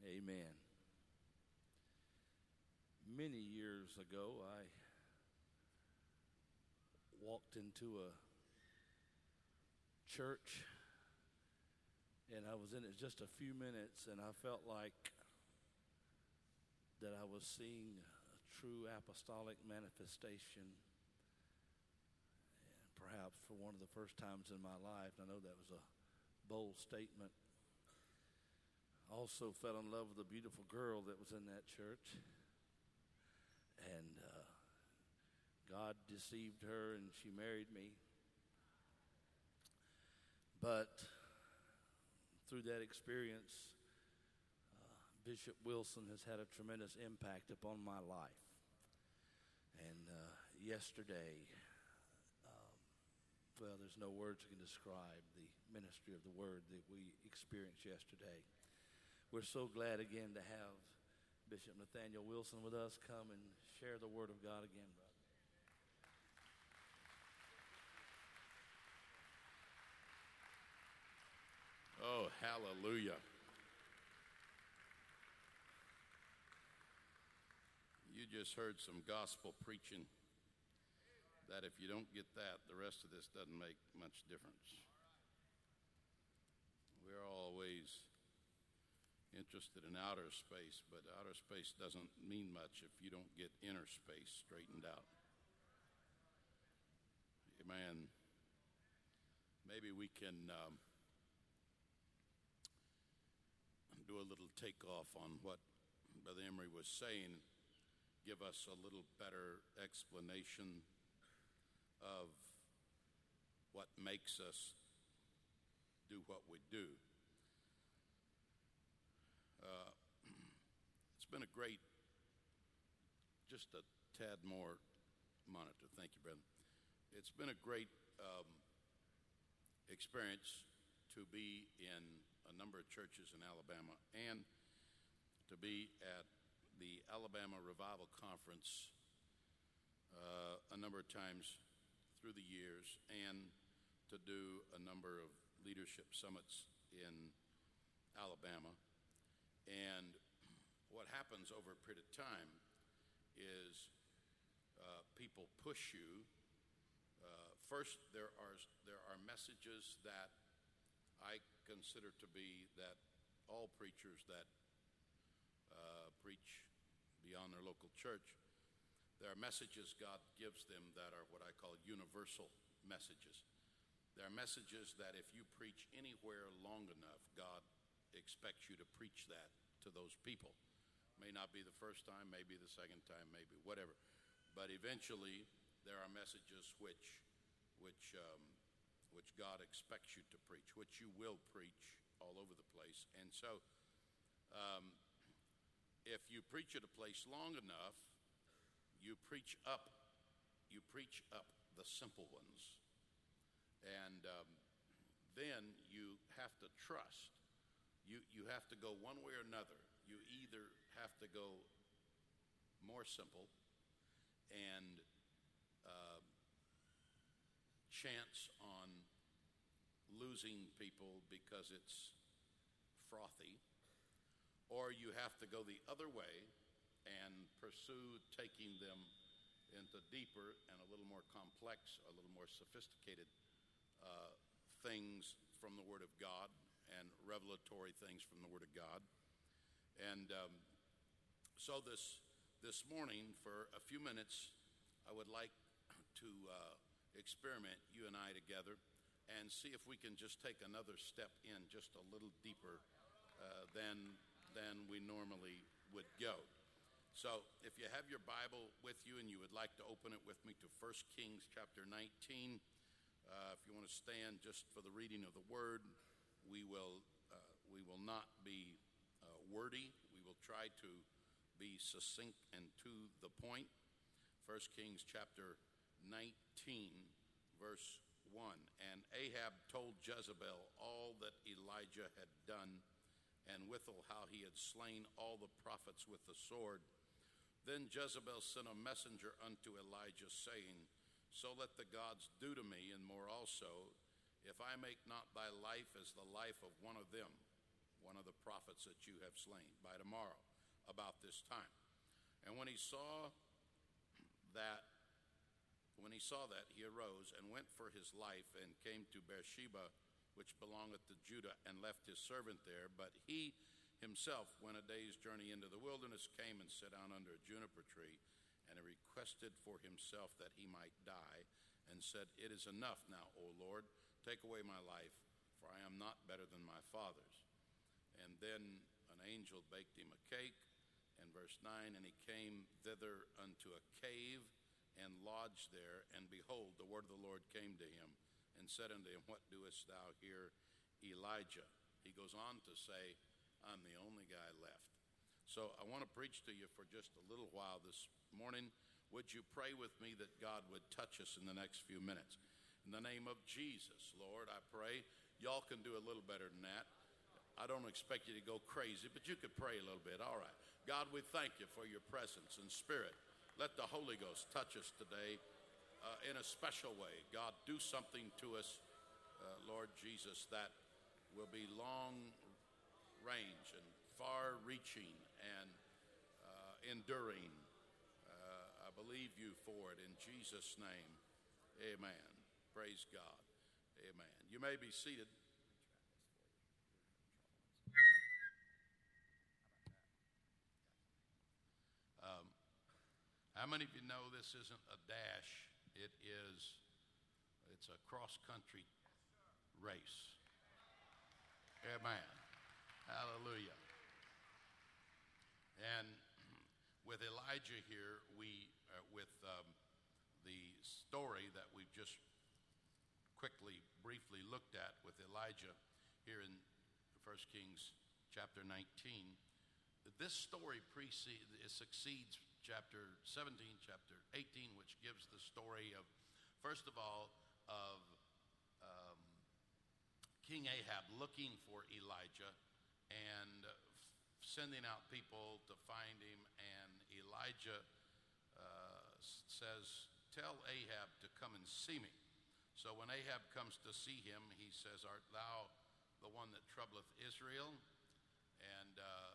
Amen. Many years ago, I walked into a church, and I was in it just a few minutes, and I felt like that I was seeing a true apostolic manifestation, and perhaps for one of the first times in my life. I know that was a bold statement. I also fell in love with a beautiful girl that was in that church, and God deceived her, and she married me. But through that experience, Bishop Wilson has had a tremendous impact upon my life. And yesterday, well, there's no words that can describe the ministry of the Word that we experienced yesterday. We're so glad again to have Bishop Nathaniel Wilson with us. Come and share the Word of God again, brother. Oh, hallelujah. You just heard some gospel preaching that if you don't get that, the rest of this doesn't make much difference. We're always interested in outer space, but outer space doesn't mean much if you don't get inner space straightened out. Amen. Maybe we can do a little takeoff on what Brother Emery was saying, give us a little better explanation of what makes us do what we do. It's been a great, just a tad more monitor. Thank you, brother. It's been a great experience to be in a number of churches in Alabama and to be at the Alabama Revival Conference a number of times through the years, and to do a number of leadership summits in Alabama. And what happens over a period of time is people push you. First, there are messages that I consider to be that all preachers that preach beyond their local church, there are messages God gives them that are what I call universal messages. There are messages that if you preach anywhere long enough, God expects you to preach that to those people. May not be the first time, maybe the second time, maybe whatever. But eventually, there are messages which God expects you to preach, which you will preach all over the place. And so, if you preach at a place long enough, you preach up the simple ones. And then you have to trust. You have to go one way or another. You either have to go more simple and chance on losing people because it's frothy, or you have to go the other way and pursue taking them into deeper and a little more complex, a little more sophisticated things from the Word of God and revelatory things from the Word of God. And so this morning, for a few minutes, I would like to experiment, you and I together, and see if we can just take another step in just a little deeper than we normally would go. So if you have your Bible with you and you would like to open it with me to 1 Kings chapter 19, if you want to stand just for the reading of the Word, we will not be wordy. We will try to be succinct and to the point. 1 Kings chapter 19, verse 1. And Ahab told Jezebel all that Elijah had done, and withal how he had slain all the prophets with the sword. Then Jezebel sent a messenger unto Elijah, saying, So let the gods do to me, and more also, if I make not thy life as the life of one of them. one of the prophets that you have slain, by tomorrow, about this time. And when he saw that, he arose and went for his life and came to Beersheba, which belongeth to Judah, and left his servant there. But he himself went a day's journey into the wilderness, came and sat down under a juniper tree, and he requested for himself that he might die, and said, It is enough now, O Lord, take away my life, for I am not better than my fathers. And then an angel baked him a cake, and verse 9, and he came thither unto a cave, and lodged there, and behold, the word of the Lord came to him, and said unto him, What doest thou here, Elijah? He goes on to say, I'm the only guy left. So I want to preach to you for just a little while this morning. Would you pray with me that God would touch us in the next few minutes? In the name of Jesus, Lord, I pray. Y'all can do a little better than that. I don't expect you to go crazy, but you could pray a little bit. All right. God, we thank you for your presence and spirit. Let the Holy Ghost touch us today in a special way. God, do something to us, Lord Jesus, that will be long range and far-reaching and enduring. I believe you for it in Jesus' name. Amen. Praise God. Amen. You may be seated. How many of you know this isn't a dash? It's a cross-country race. Amen. Hallelujah. And with Elijah here, the story that we've just briefly looked at with Elijah here in 1 Kings chapter 19, this story succeeds chapter 17, chapter 18, which gives the story of, first of all, of King Ahab looking for Elijah and sending out people to find him. And Elijah says, Tell Ahab to come and see me. So when Ahab comes to see him, he says, Art thou the one that troubleth Israel? And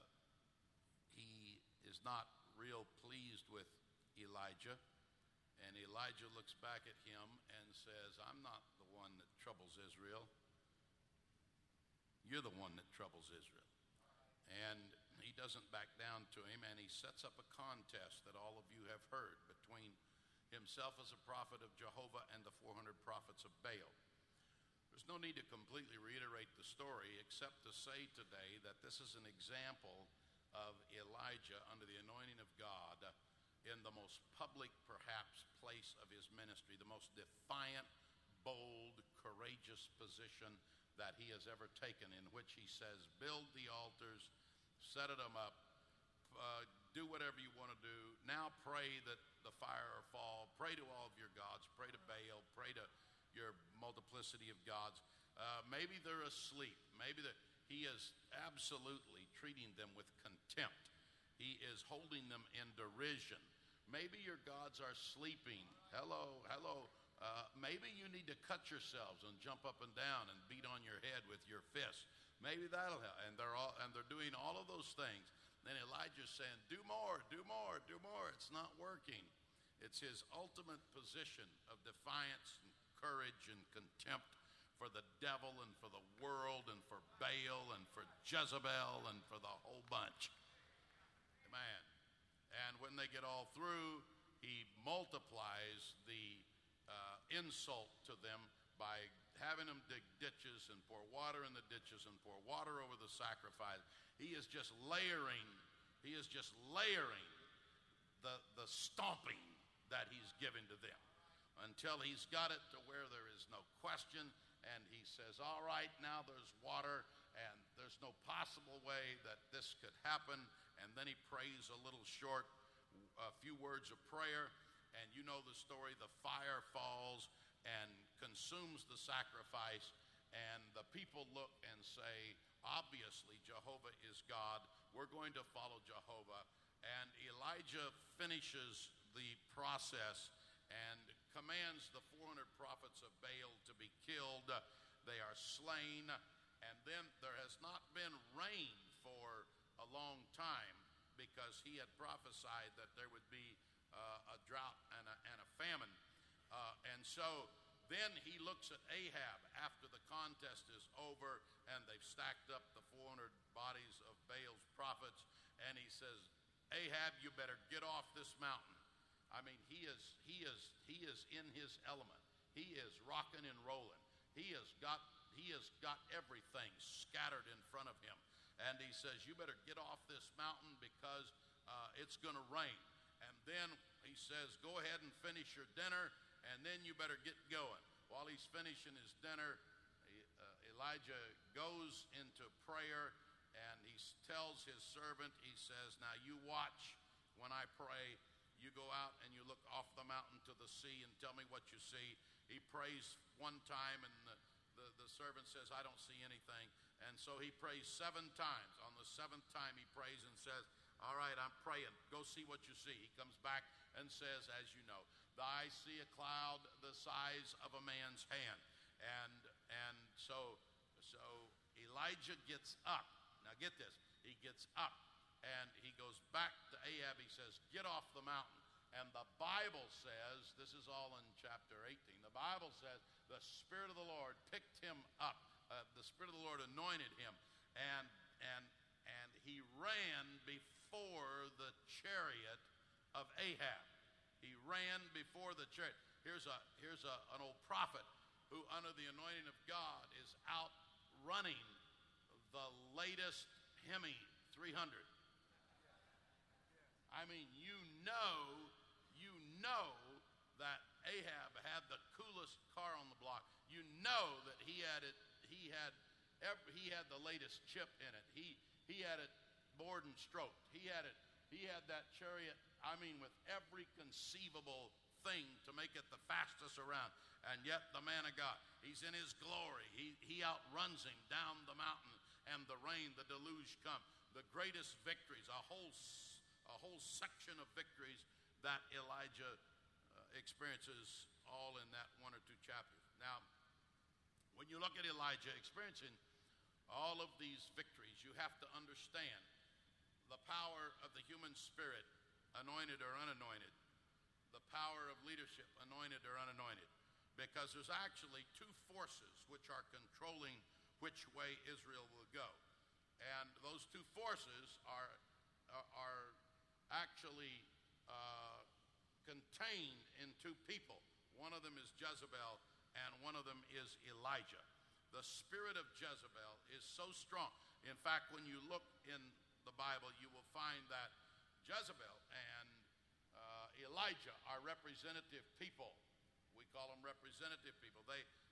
he is not real pleased with Elijah. And Elijah looks back at him and says, I'm not the one that troubles Israel. You're the one that troubles Israel. And he doesn't back down to him, and he sets up a contest that all of you have heard between himself as a prophet of Jehovah and the 400 prophets of Baal. There's no need to completely reiterate the story except to say today that this is an example of Elijah under the anointing of God in the most public, perhaps, place of his ministry, the most defiant, bold, courageous position that he has ever taken, in which he says, build the altars, set them up, do whatever you want to do. Now pray that the fire fall. Pray to all of your gods. Pray to Baal. Pray to your multiplicity of gods. Maybe they're asleep. Maybe he is absolutely treating them with contempt. He is holding them in derision. Maybe your gods are sleeping. Hello. Maybe you need to cut yourselves and jump up and down and beat on your head with your fists. Maybe that'll help. And they're doing all of those things. Then Elijah's saying, do more. It's not working. It's his ultimate position of defiance and courage and contempt for the devil and for the world and for Baal and for Jezebel and for the whole bunch. Amen. And when they get all through, he multiplies the insult to them by having them dig ditches and pour water in the ditches and pour water over the sacrifice. He is just layering the stomping that he's given to them until he's got it to where there is no question. And he says, all right, now there's water and there's no possible way that this could happen. And then he prays a few words of prayer. And you know the story, the fire falls and consumes the sacrifice. And the people look and say, obviously Jehovah is God. We're going to follow Jehovah. And Elijah finishes the process and commands the 400 prophets of Baal to be killed. They are slain, And then there has not been rain for a long time because he had prophesied that there would be a drought and a famine. And so then he looks at Ahab after the contest is over and they've stacked up the 400 bodies of Baal's prophets, and he says, Ahab, you better get off this mountain. I mean, he is in his element. He is rocking and rolling. He has got everything scattered in front of him. And he says, you better get off this mountain because it's going to rain. And then he says, go ahead and finish your dinner, and then you better get going. While he's finishing his dinner, Elijah goes into prayer, and he tells his servant, he says, now you watch when I pray. You go out and you look off the mountain to the sea and tell me what you see. He prays one time, and the servant says, I don't see anything. And so he prays 7 times. On the 7th time he prays and says, all right, I'm praying. Go see what you see. He comes back and says, as you know, I see a cloud the size of a man's hand. And so Elijah gets up. Now get this. He gets up and he goes back to Ahab. He says, get off the mountain. And the Bible says, this is all in chapter 18, the Bible says the Spirit of the Lord picked him up. The Spirit of the Lord anointed him. And he ran before the chariot of Ahab. He ran before the chariot. Here's an old prophet who, under the anointing of God, is out running the latest Hemi 300. I mean, you know that Ahab had the coolest car on the block. You know that he had the latest chip in it. He had it bored and stroked. He had that chariot, I mean, with every conceivable thing to make it the fastest around. And yet the man of God, he's in his glory. He outruns him down the mountain, and the rain, the deluge come. The greatest victories, a whole section of victories that Elijah experiences all in that 1 or 2 chapters. Now, when you look at Elijah experiencing all of these victories, you have to understand the power of the human spirit, anointed or unanointed, the power of leadership, anointed or unanointed, because there's actually 2 forces which are controlling which way Israel will go. And those 2 forces are actually contained in 2 people. One of them is Jezebel, and one of them is Elijah. The spirit of Jezebel is so strong. In fact, when you look in the Bible, you will find that Jezebel and Elijah are representative people. We call them representative people.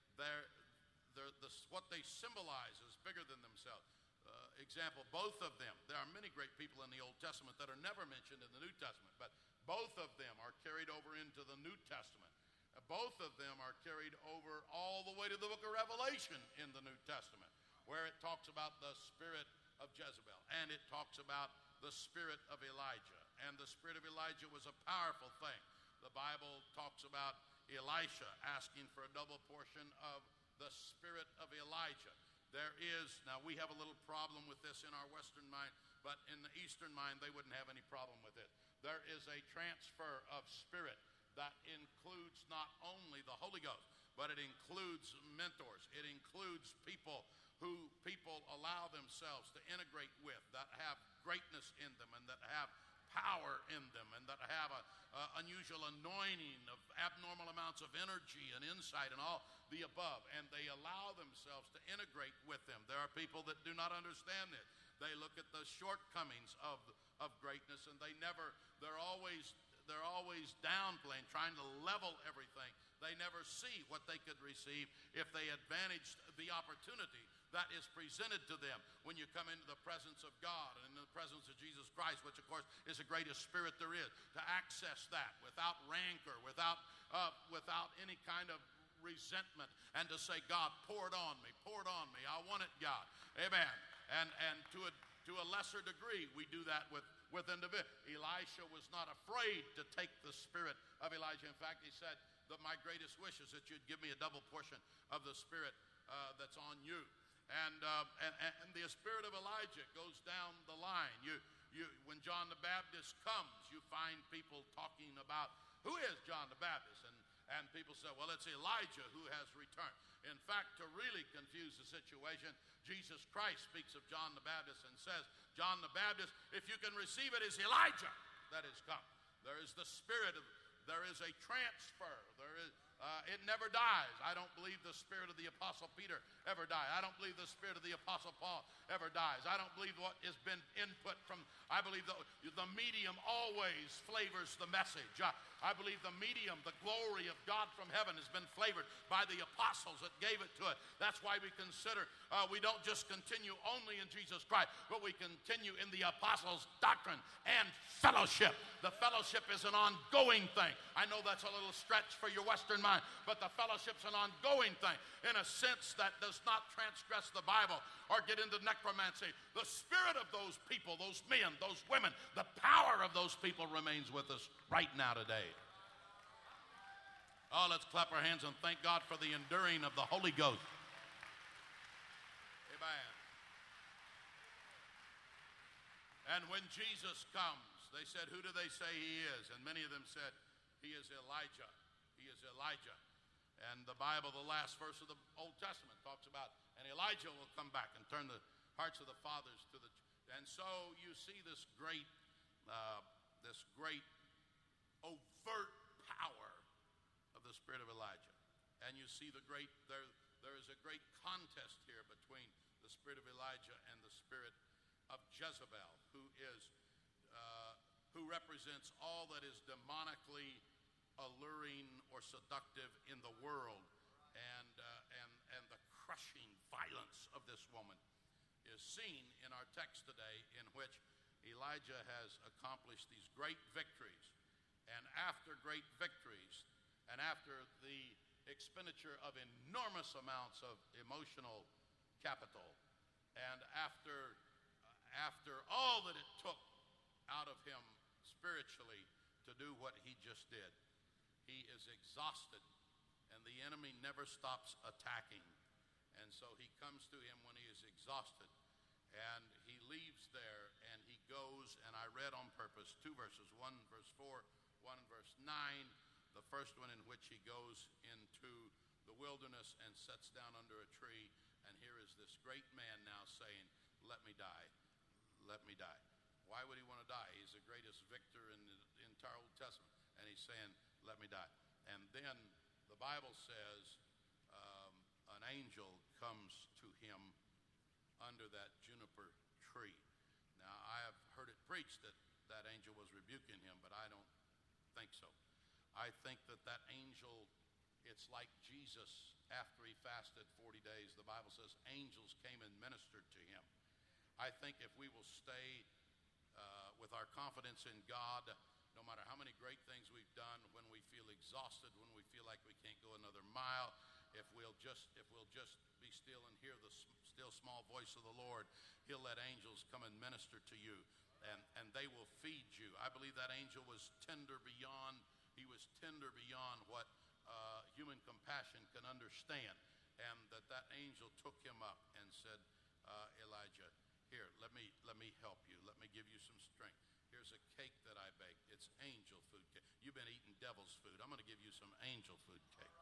What they symbolize is bigger than themselves. Example, both of them, there are many great people in the Old Testament that are never mentioned in the New Testament, but both of them are carried over into the New Testament. Both of them are carried over all the way to the book of Revelation in the New Testament, where it talks about the spirit of Jezebel, and it talks about the spirit of Elijah. And the spirit of Elijah was a powerful thing. The Bible talks about Elisha asking for a double portion of the spirit of Elijah. Now we have a little problem with this in our Western mind, but in the Eastern mind, they wouldn't have any problem with it. There is a transfer of spirit that includes not only the Holy Ghost, but it includes mentors. It includes people who people allow themselves to integrate with, that have greatness in them and that have power in them and that have an unusual anointing of abnormal amounts of energy and insight and all the above, and they allow themselves to integrate with them. There are people that do not understand this. They look at the shortcomings of greatness, and they're always downplaying, trying to level everything. They never see what they could receive if they advantaged the opportunity that is presented to them when you come into the presence of God and in the presence of Jesus Christ, which of course is the greatest spirit there is, to access that without rancor, without any kind of resentment, and to say, God, pour it on me, I want it, God. Amen. And to a lesser degree, we do that with individuals. Elisha was not afraid to take the spirit of Elijah. In fact, he said that my greatest wish is that you'd give me a double portion of the spirit that's on you. And the spirit of Elijah goes down the line. When John the Baptist comes, you find people talking about who is John the Baptist, and people say, well, it's Elijah who has returned. In fact, to really confuse the situation, Jesus Christ speaks of John the Baptist and says, John the Baptist, if you can receive it, is Elijah that has come. There is the spirit of, there is a transfer. There is, it never dies. I don't believe the spirit of the Apostle Peter ever died. I don't believe the spirit of the Apostle Paul ever dies. I don't believe what has been input from, I believe the medium always flavors the message. I believe the medium, the glory of God from heaven has been flavored by the apostles that gave it to it. That's why we consider, we don't just continue only in Jesus Christ, but we continue in the apostles' doctrine and fellowship. The fellowship is an ongoing thing. I know that's a little stretch for your Western mind, but the fellowship's an ongoing thing in a sense that does not transgress the Bible or get into necromancy. The spirit of those people, those men, those women, the power of those people remains with us right now today. Oh, let's clap our hands and thank God for the enduring of the Holy Ghost. Amen. And when Jesus comes, they said, who do they say he is? And many of them said, he is Elijah. He is Elijah. And the Bible, the last verse of the Old Testament, talks about, and Elijah will come back and turn the hearts of the fathers to the, and so you see this great overt power of the spirit of Elijah. And you see the great, there is a great contest here between the spirit of Elijah and the spirit of Jezebel, who represents all that is demonically alluring or seductive in the world, and the crushing violence of this woman is seen in our text today, in which Elijah has accomplished these great victories. And after great victories, and after the expenditure of enormous amounts of emotional capital, and after all that it took out of him spiritually to do what he just did, he is exhausted, and the enemy never stops attacking. And so he comes to him when he is exhausted, and he leaves there, and he goes, and I read on purpose two verses, one verse 4, one verse 9, the first one in which he goes into the wilderness and sits down under a tree, and here is this great man now saying, let me die, let me die. Why would he want to die? He's the greatest victor in the entire Old Testament, and he's saying, let me die. And then the Bible says an angel comes to him under that juniper tree. Now, I have heard it preached that that angel was rebuking him, but I don't think so. I think that angel, it's like Jesus after he fasted 40 days. The Bible says angels came and ministered to him. I think if we will stay with our confidence in God, no matter how many great things we've done, when we feel exhausted, when we feel like we can't go another mile, if we'll just be still and hear the still small voice of the Lord, he'll let angels come and minister to you, and they will feed you. I believe that angel was tender beyond what human compassion can understand, and that angel took him up and said, Elijah, here, let me help you. Let me give you some strength. Here's a cake that I baked. It's angel food cake. You've been eating devil's food. I'm going to give you some angel food cake.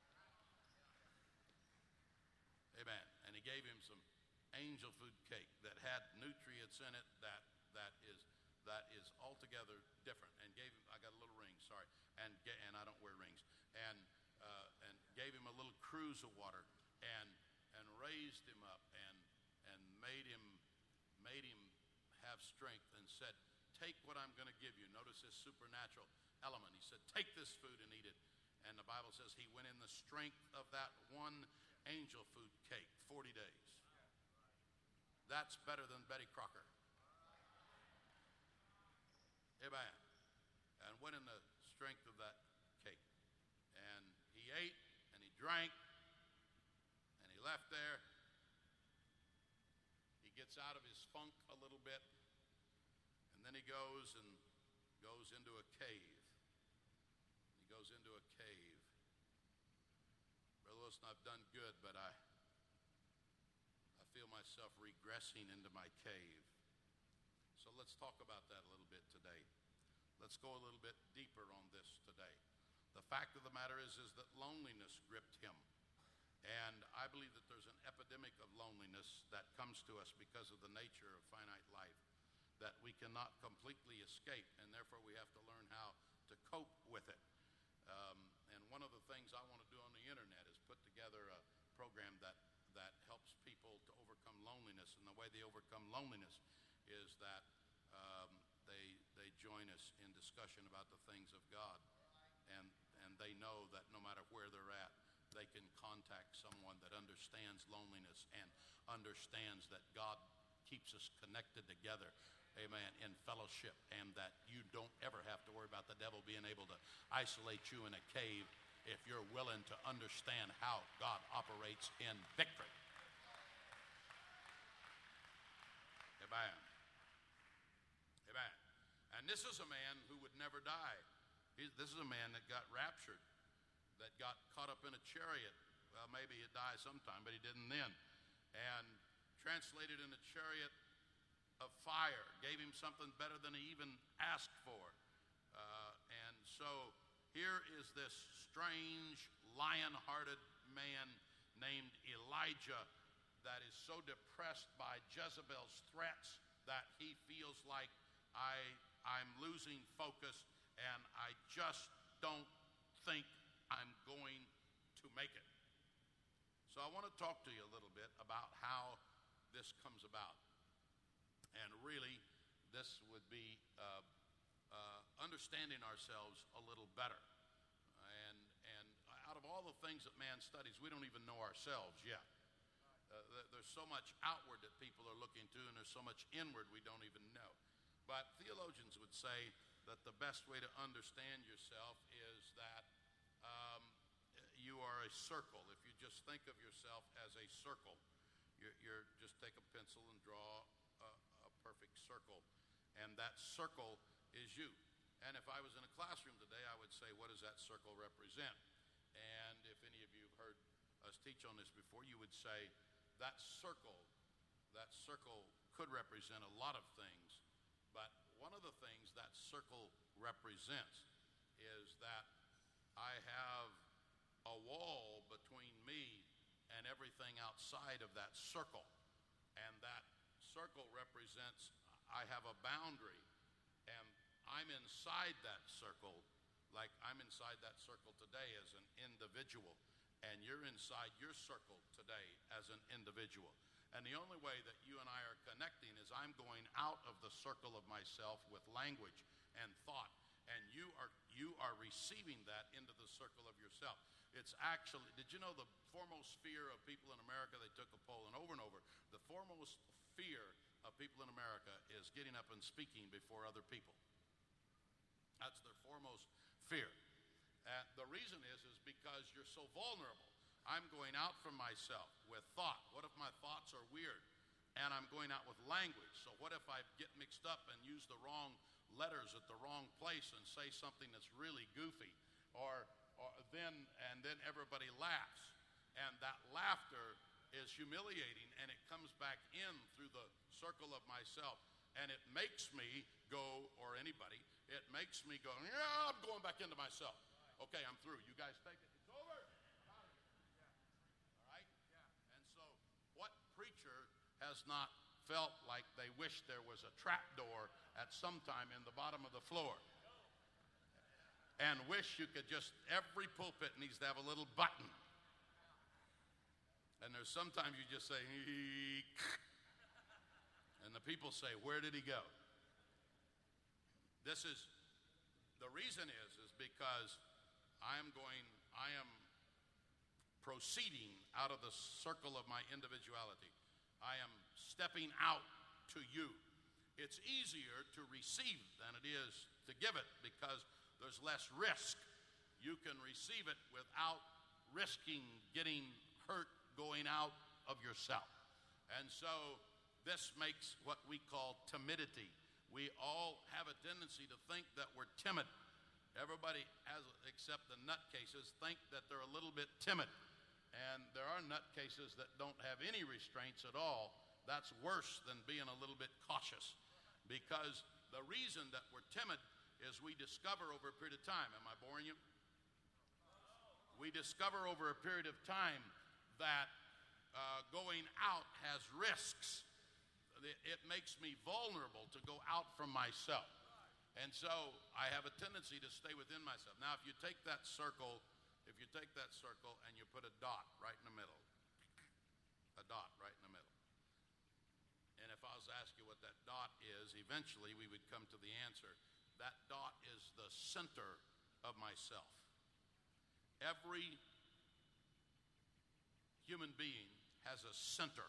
Amen. And he gave him some angel food cake that had nutrients in it that is altogether different. And gave him, I got a little ring, sorry, and I don't wear rings. And gave him a little cruse of water, and raised him up, and made him have strength, and said, take what I'm going to give you. Notice this supernatural element. He said, take this food and eat it. And the Bible says he went in the strength of that one angel food cake 40 days. That's better than Betty Crocker. Amen. And went in the strength of that cake. And he ate, and he drank, and he left there. He gets out of his funk a little bit, and then he goes into a cave. He goes into a cave. Brother Wilson, I've done good, but I myself regressing into my cave. So let's talk about that a little bit today. Let's go a little bit deeper on this today. The fact of the matter is that loneliness gripped him. And I believe that there's an epidemic of loneliness that comes to us because of the nature of finite life that we cannot completely escape, and therefore we have to learn how to cope with it. And one of the things I want to do on the internet is put together a program that helps people to overcome loneliness. And the way they overcome loneliness is that they join us in discussion about the things of God. And they know that no matter where they're at, they can contact someone that understands loneliness and understands that God keeps us connected together, amen, in fellowship, and that you don't ever have to worry about the devil being able to isolate you in a cave if you're willing to understand how God operates in victory. Amen. Amen. And this is a man who would never die. This is a man that got raptured, that got caught up in a chariot. Well, maybe he'd die sometime, but he didn't then. And translated in a chariot of fire, gave him something better than he even asked for. And so here is this strange, lion-hearted man named Elijah that is so depressed by Jezebel's threats that he feels like I'm losing focus and I just don't think I'm going to make it. So I want to talk to you a little bit about how this comes about. And really, this would be understanding ourselves a little better. And out of all the things that man studies, we don't even know ourselves yet. There's so much outward that people are looking to, and there's so much inward we don't even know. But theologians would say that the best way to understand yourself is that you are a circle. If you just think of yourself as a circle, you're just take a pencil and draw a perfect circle, and that circle is you. And if I was in a classroom today, I would say, what does that circle represent? And if any of you have heard us teach on this before, you would say that circle could represent a lot of things, but one of the things that circle represents is that I have a wall between me and everything outside of that circle. And that circle represents I have a boundary, and I'm inside that circle, like I'm inside that circle today as an individual, and you're inside your circle today as an individual. And the only way that you and I are connecting is I'm going out of the circle of myself with language and thought, and you are receiving that into the circle of yourself. It's actually, did you know the foremost fear of people in America, they took a poll, and over, the foremost fear of people in America is getting up and speaking before other people. That's their foremost fear. And the reason is because you're so vulnerable. I'm going out from myself with thought. What if my thoughts are weird? And I'm going out with language. So what if I get mixed up and use the wrong letters at the wrong place and say something that's really goofy? Or then everybody laughs. And that laughter is humiliating, and it comes back in through the circle of myself. And it makes me go, or anybody, it makes me go, yeah, I'm going back into myself. Okay, I'm through. You guys take it. It's over. I'm out of here. All right? And so what preacher has not felt like they wish there was a trap door at some time in the bottom of the floor? And wish you could just, every pulpit needs to have a little button. And there's sometimes you just say, eek. And the people say, where did he go? The reason is because I am proceeding out of the circle of my individuality. I am stepping out to you. It's easier to receive than it is to give it because there's less risk. You can receive it without risking getting hurt going out of yourself. And so this makes what we call timidity. We all have a tendency to think that we're timid. Everybody, except the nutcases, think that they're a little bit timid. And there are nutcases that don't have any restraints at all, That's worse than being a little bit cautious, because the reason that we're timid is we discover over a period of time. Am I boring you? We discover over a period of time that going out has risks. It makes me vulnerable to go out from myself. And so I have a tendency to stay within myself. Now, if you take that circle and you put a dot right in the middle, a dot right in the middle. And if I was to ask you what that dot is, eventually we would come to the answer. That dot is the center of myself. Every human being has a center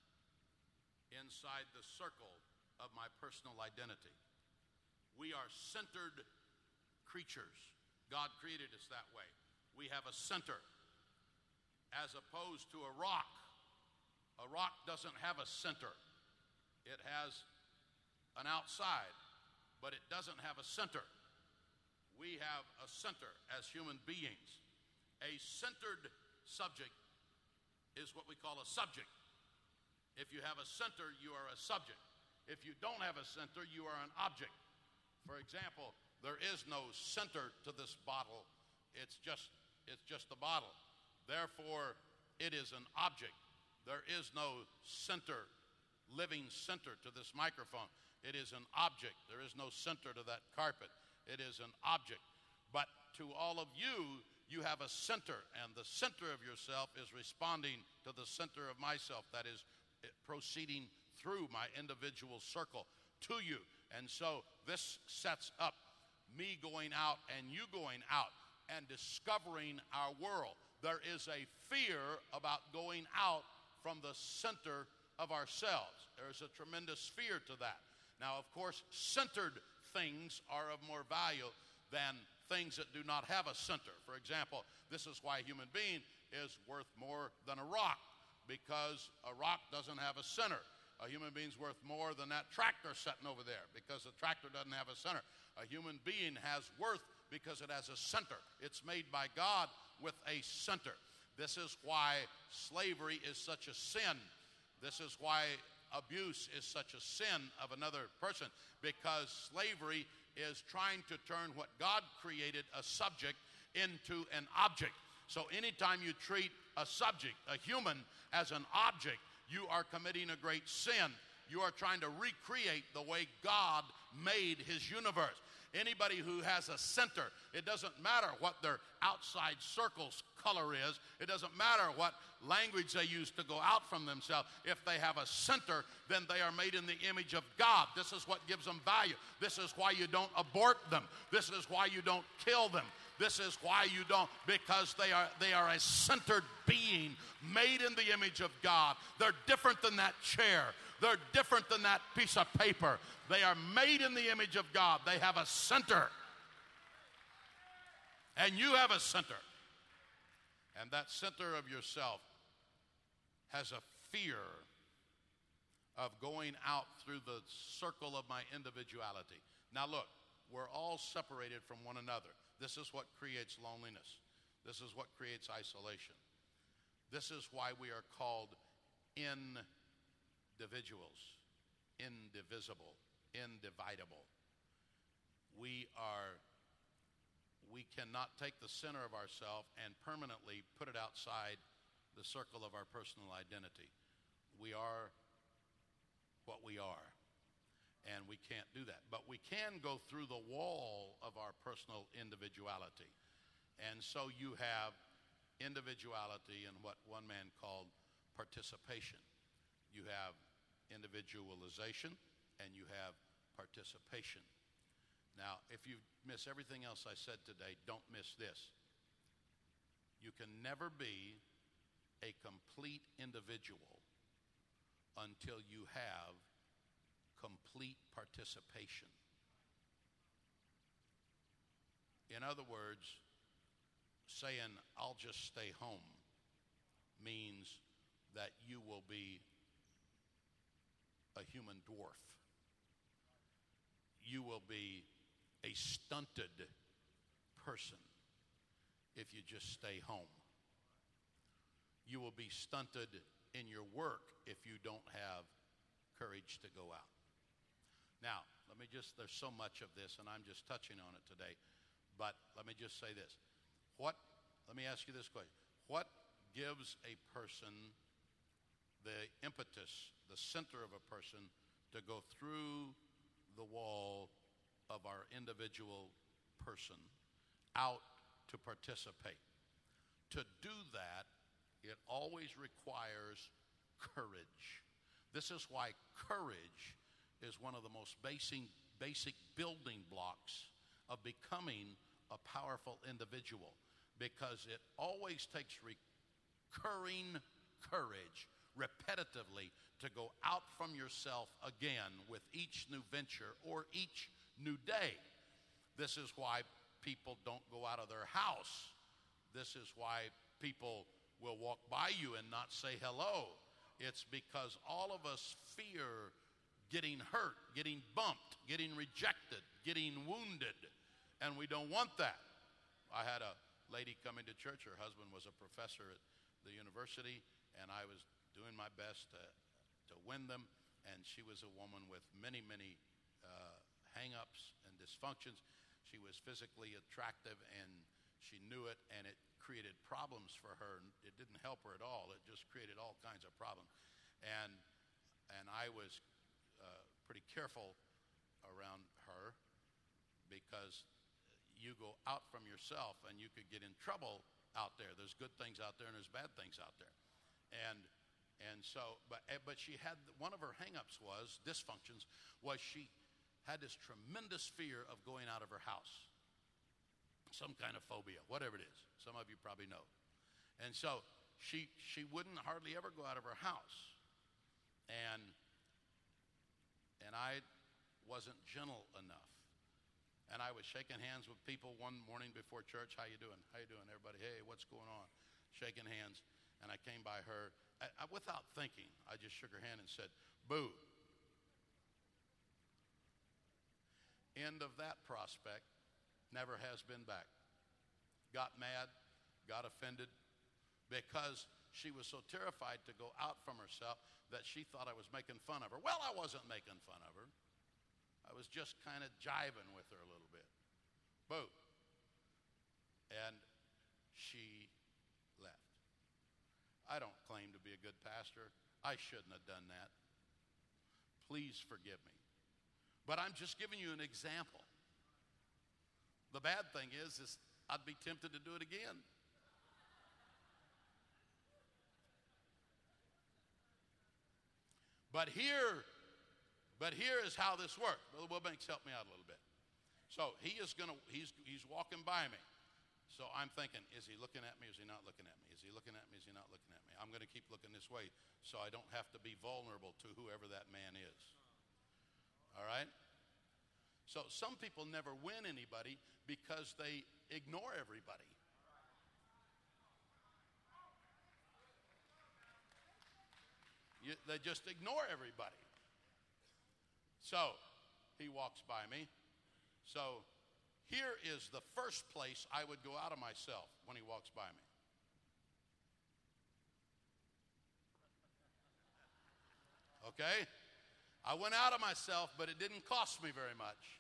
inside the circle of my personal identity. We are centered creatures. God created us that way. We have a center, as opposed to a rock. A rock doesn't have a center. It has an outside, but it doesn't have a center. We have a center as human beings. A centered subject is what we call a subject. If you have a center, you are a subject. If you don't have a center, you are an object. For example, there is no center to this bottle. It's just a bottle. Therefore, it is an object. There is no center, living center to this microphone. It is an object. There is no center to that carpet. It is an object. But to all of you, you have a center, and the center of yourself is responding to the center of myself, that is proceeding through my individual circle to you. And so this sets up me going out and you going out and discovering our world. There is a fear about going out from the center of ourselves. There's a tremendous fear to that. Now, of course, centered things are of more value than things that do not have a center. For example, this is why a human being is worth more than a rock, because a rock doesn't have a center. A human being's worth more than that tractor sitting over there, because the tractor doesn't have a center. A human being has worth because it has a center. It's made by God with a center. This is why slavery is such a sin. This is why abuse is such a sin of another person, because slavery is trying to turn what God created, a subject, into an object. So anytime you treat a subject, a human, as an object, you are committing a great sin. You are trying to recreate the way God made his universe. Anybody who has a center, it doesn't matter what their outside circle's color is. It doesn't matter what language they use to go out from themselves. If they have a center, then they are made in the image of God. This is what gives them value. This is why you don't abort them. This is why you don't kill them. This is why you don't, because they are a centered being made in the image of God. They're different than that chair. They're different than that piece of paper. They are made in the image of God. They have a center. And you have a center. And that center of yourself has a fear of going out through the circle of my individuality. Now look, we're all separated from one another. This is what creates loneliness. This is what creates isolation. This is why we are called individuals, indivisible, indivisible. We cannot take the center of ourselves and permanently put it outside the circle of our personal identity. We are what we are. And we can't do that. But we can go through the wall of our personal individuality. And so you have individuality and what one man called participation. You have individualization and you have participation. Now, if you miss everything else I said today, don't miss this. You can never be a complete individual until you have complete participation. In other words, saying, I'll just stay home means that you will be a human dwarf. You will be a stunted person if you just stay home. You will be stunted in your work if you don't have courage to go out. Now, there's so much of this, and I'm just touching on it today, but let me just say this. Let me ask you this question. What gives a person the impetus, the center of a person, to go through the wall of our individual person out to participate? To do that, it always requires courage. This is why courage is one of the most basic building blocks of becoming a powerful individual, because it always takes recurring courage repetitively to go out from yourself again with each new venture or each new day. This is why people don't go out of their house. This is why people will walk by you and not say hello. It's because all of us fear getting hurt, getting bumped, getting rejected, getting wounded, and we don't want that. I had a lady coming to church. Her husband was a professor at the university, and I was doing my best to win them, and she was a woman with many hang-ups and dysfunctions. She was physically attractive, and she knew it, and it created problems for her. It didn't help her at all. It just created all kinds of problems. And I was pretty careful around her, because you go out from yourself and you could get in trouble out there. There's good things out there and there's bad things out there. And so, but she had, one of her hang-ups was, dysfunctions, was she had this tremendous fear of going out of her house. Some kind of phobia, whatever it is. Some of you probably know. And so she wouldn't hardly ever go out of her house. And I wasn't gentle enough. And I was shaking hands with people one morning before church. How you doing? How you doing, everybody? Hey, what's going on? Shaking hands. And I came by her. Without thinking, I just shook her hand and said, boo. End of that prospect. Never has been back. Got mad, got offended, because she was so terrified to go out from herself that she thought I was making fun of her. Well, I wasn't making fun of her. I was just kind of jiving with her a little bit. Boo. And she left. I don't claim to be a good pastor. I shouldn't have done that. Please forgive me. But I'm just giving you an example. The bad thing is I'd be tempted to do it again. But here is how this works. Brother Wilbanks, help me out a little bit. So he's walking by me. So I'm thinking, is he looking at me? Is he not looking at me? Is he looking at me? Is he not looking at me? I'm going to keep looking this way so I don't have to be vulnerable to whoever that man is. All right? So some people never win anybody because they ignore everybody. They just ignore everybody. So he walks by me. So here is the first place I would go out of myself when he walks by me. Okay? I went out of myself, but it didn't cost me very much.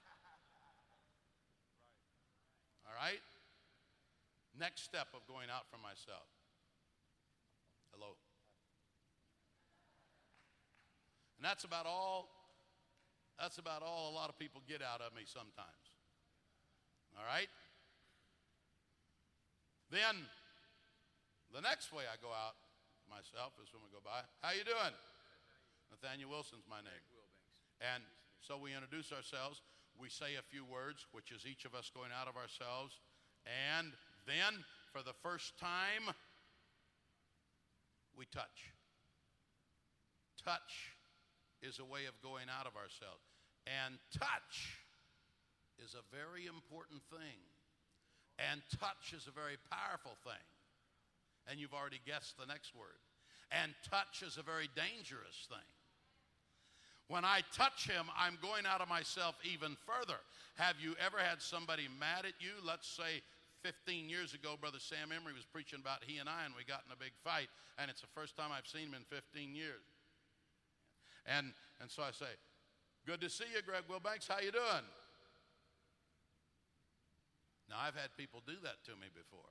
All right? Next step of going out from myself. Hello. And that's about all a lot of people get out of me sometimes. All right? Then the next way I go out myself is when we go by. How you doing? Nathaniel Wilson's my name. And so we introduce ourselves. We say a few words, which is each of us going out of ourselves. And then, for the first time, we touch. Touch is a way of going out of ourselves. And touch is a very important thing. And touch is a very powerful thing. And you've already guessed the next word. And touch is a very dangerous thing. When I touch him, I'm going out of myself even further. Have you ever had somebody mad at you? Let's say 15 years ago, Brother Sam Emery was preaching about he and I, and we got in a big fight. And it's the first time I've seen him in 15 years. And so I say, good to see you, Greg Wilbanks. How you doing? Now, I've had people do that to me before.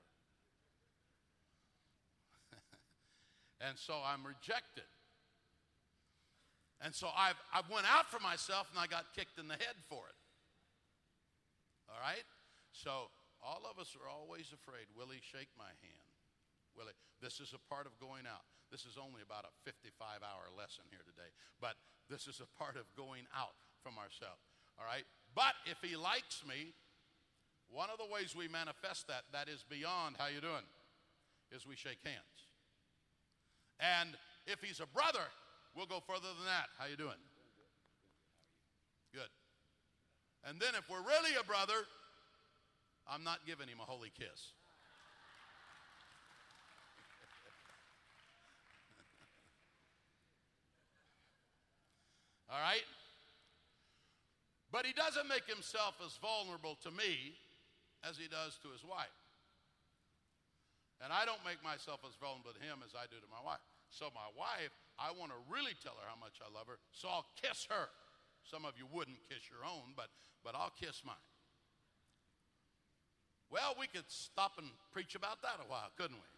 And so I'm rejected. And so I went out for myself and I got kicked in the head for it. All right? So all of us are always afraid, will he shake my hand? Will he? This is a part of going out. This is only about a 55-hour lesson here today. But this is a part of going out from ourselves. All right? But if he likes me, one of the ways we manifest that is beyond how you doing, is we shake hands. And if he's a brother, we'll go further than that. How you doing? Good. And then if we're really a brother, I'm not giving him a holy kiss. All right? But he doesn't make himself as vulnerable to me as he does to his wife. And I don't make myself as vulnerable to him as I do to my wife. So my wife, I want to really tell her how much I love her, so I'll kiss her. Some of you wouldn't kiss your own, but I'll kiss mine. Well, we could stop and preach about that a while, couldn't we?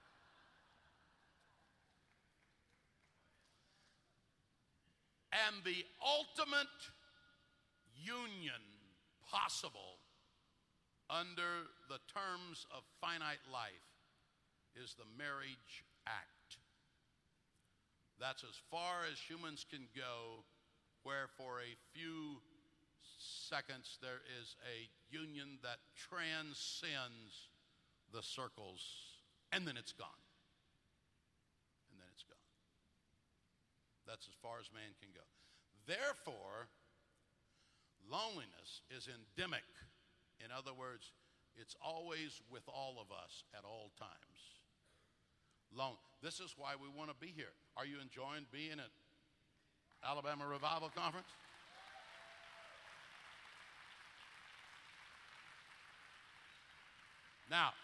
And the ultimate union possible under the terms of finite life is the marriage act. That's as far as humans can go, where for a few seconds there is a union that transcends the circles, and then it's gone. And then it's gone. That's as far as man can go. Therefore, loneliness is endemic. In other words, it's always with all of us at all times. This is why we want to be here. Are you enjoying being at Alabama Revival Conference? Now,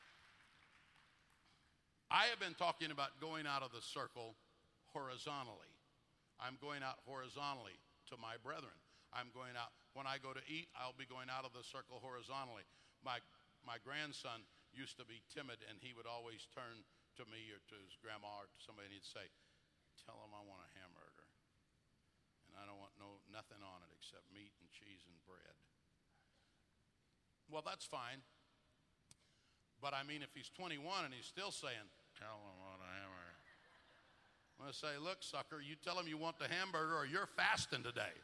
I have been talking about going out of the circle horizontally. I'm going out horizontally to my brethren. I'm going out, when I go to eat, I'll be going out of the circle horizontally. My grandson used to be timid, and he would always turn to me or to his grandma or to somebody, and he'd say, tell him I want a hamburger. And I don't want nothing on it except meat and cheese and bread. Well, that's fine. But I mean, if he's 21 and he's still saying, tell him I want a hamburger. I'm going to say, look, sucker, you tell him you want the hamburger or you're fasting today.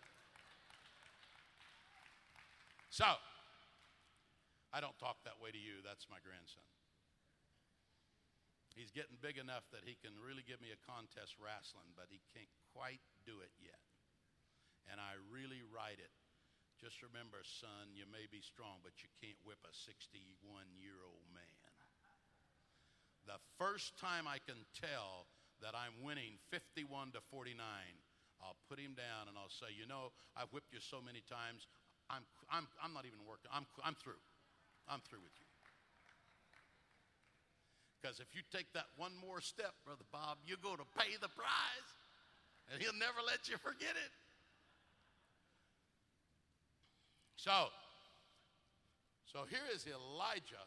So, I don't talk that way to you. That's my grandson. He's getting big enough that he can really give me a contest wrestling, but he can't quite do it yet. And I really ride it. Just remember, son, you may be strong, but you can't whip a 61-year-old man. The first time I can tell that I'm winning 51 to 49, I'll put him down and I'll say, you know, I've whipped you so many times, I'm not even working. I'm through. I'm through with you. Because if you take that one more step, Brother Bob, you're going to pay the price, and he'll never let you forget it. So here is Elijah.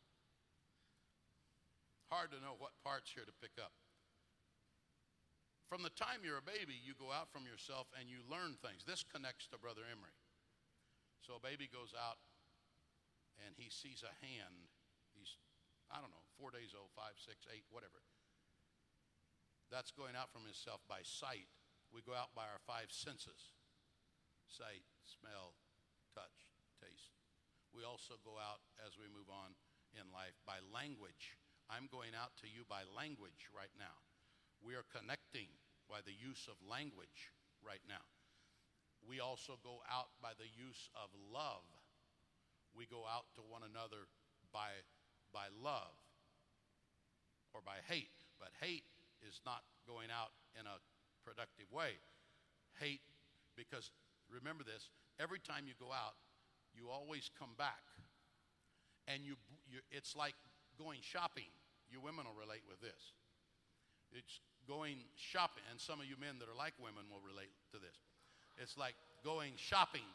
Hard to know what parts here to pick up. From the time you're a baby, you go out from yourself and you learn things. This connects to Brother Emery. So a baby goes out and he sees a hand. He's, 4 days old, 5, 6, 8, whatever. That's going out from himself by sight. We go out by our 5 senses. Sight, smell, touch, taste. We also go out as we move on in life by language. I'm going out to you by language right now. We are connecting by the use of language right now. We also go out by the use of love. We go out to one another by love or by hate. But hate is not going out in a productive way. Hate, because remember this, every time you go out, you always come back. And it's like going shopping. You women will relate with this. It's going shopping. And some of you men that are like women will relate to this. It's like going shopping.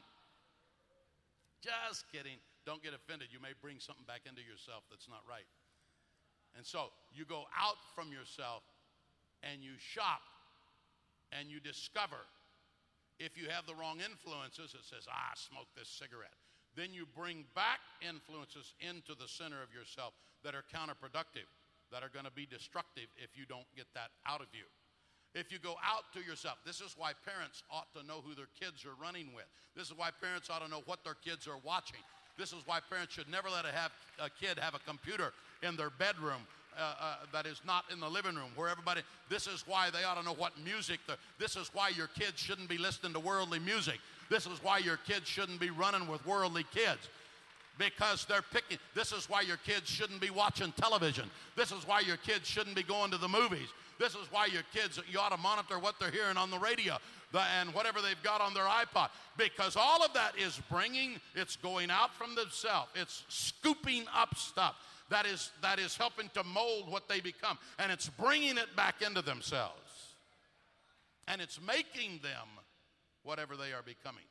Just kidding. Don't get offended. You may bring something back into yourself that's not right. And so you go out from yourself and you shop and you discover. If you have the wrong influences, it says, smoke this cigarette. Then you bring back influences into the center of yourself that are counterproductive, that are going to be destructive if you don't get that out of you. If you go out to yourself, this is why parents ought to know who their kids are running with. This is why parents ought to know what their kids are watching. This is why parents should never let a kid have a computer in their bedroom that is not in the living room where everybody. This is why they ought to know what music. This is why your kids shouldn't be listening to worldly music. This is why your kids shouldn't be running with worldly kids. Because they're picking. This is why your kids shouldn't be watching television. This is why your kids shouldn't be going to the movies. This is why your kids, you ought to monitor what they're hearing on the radio and whatever they've got on their iPod. Because all of that is it's going out from themselves. It's scooping up stuff that is helping to mold what they become. And it's bringing it back into themselves. And it's making them whatever they are becoming.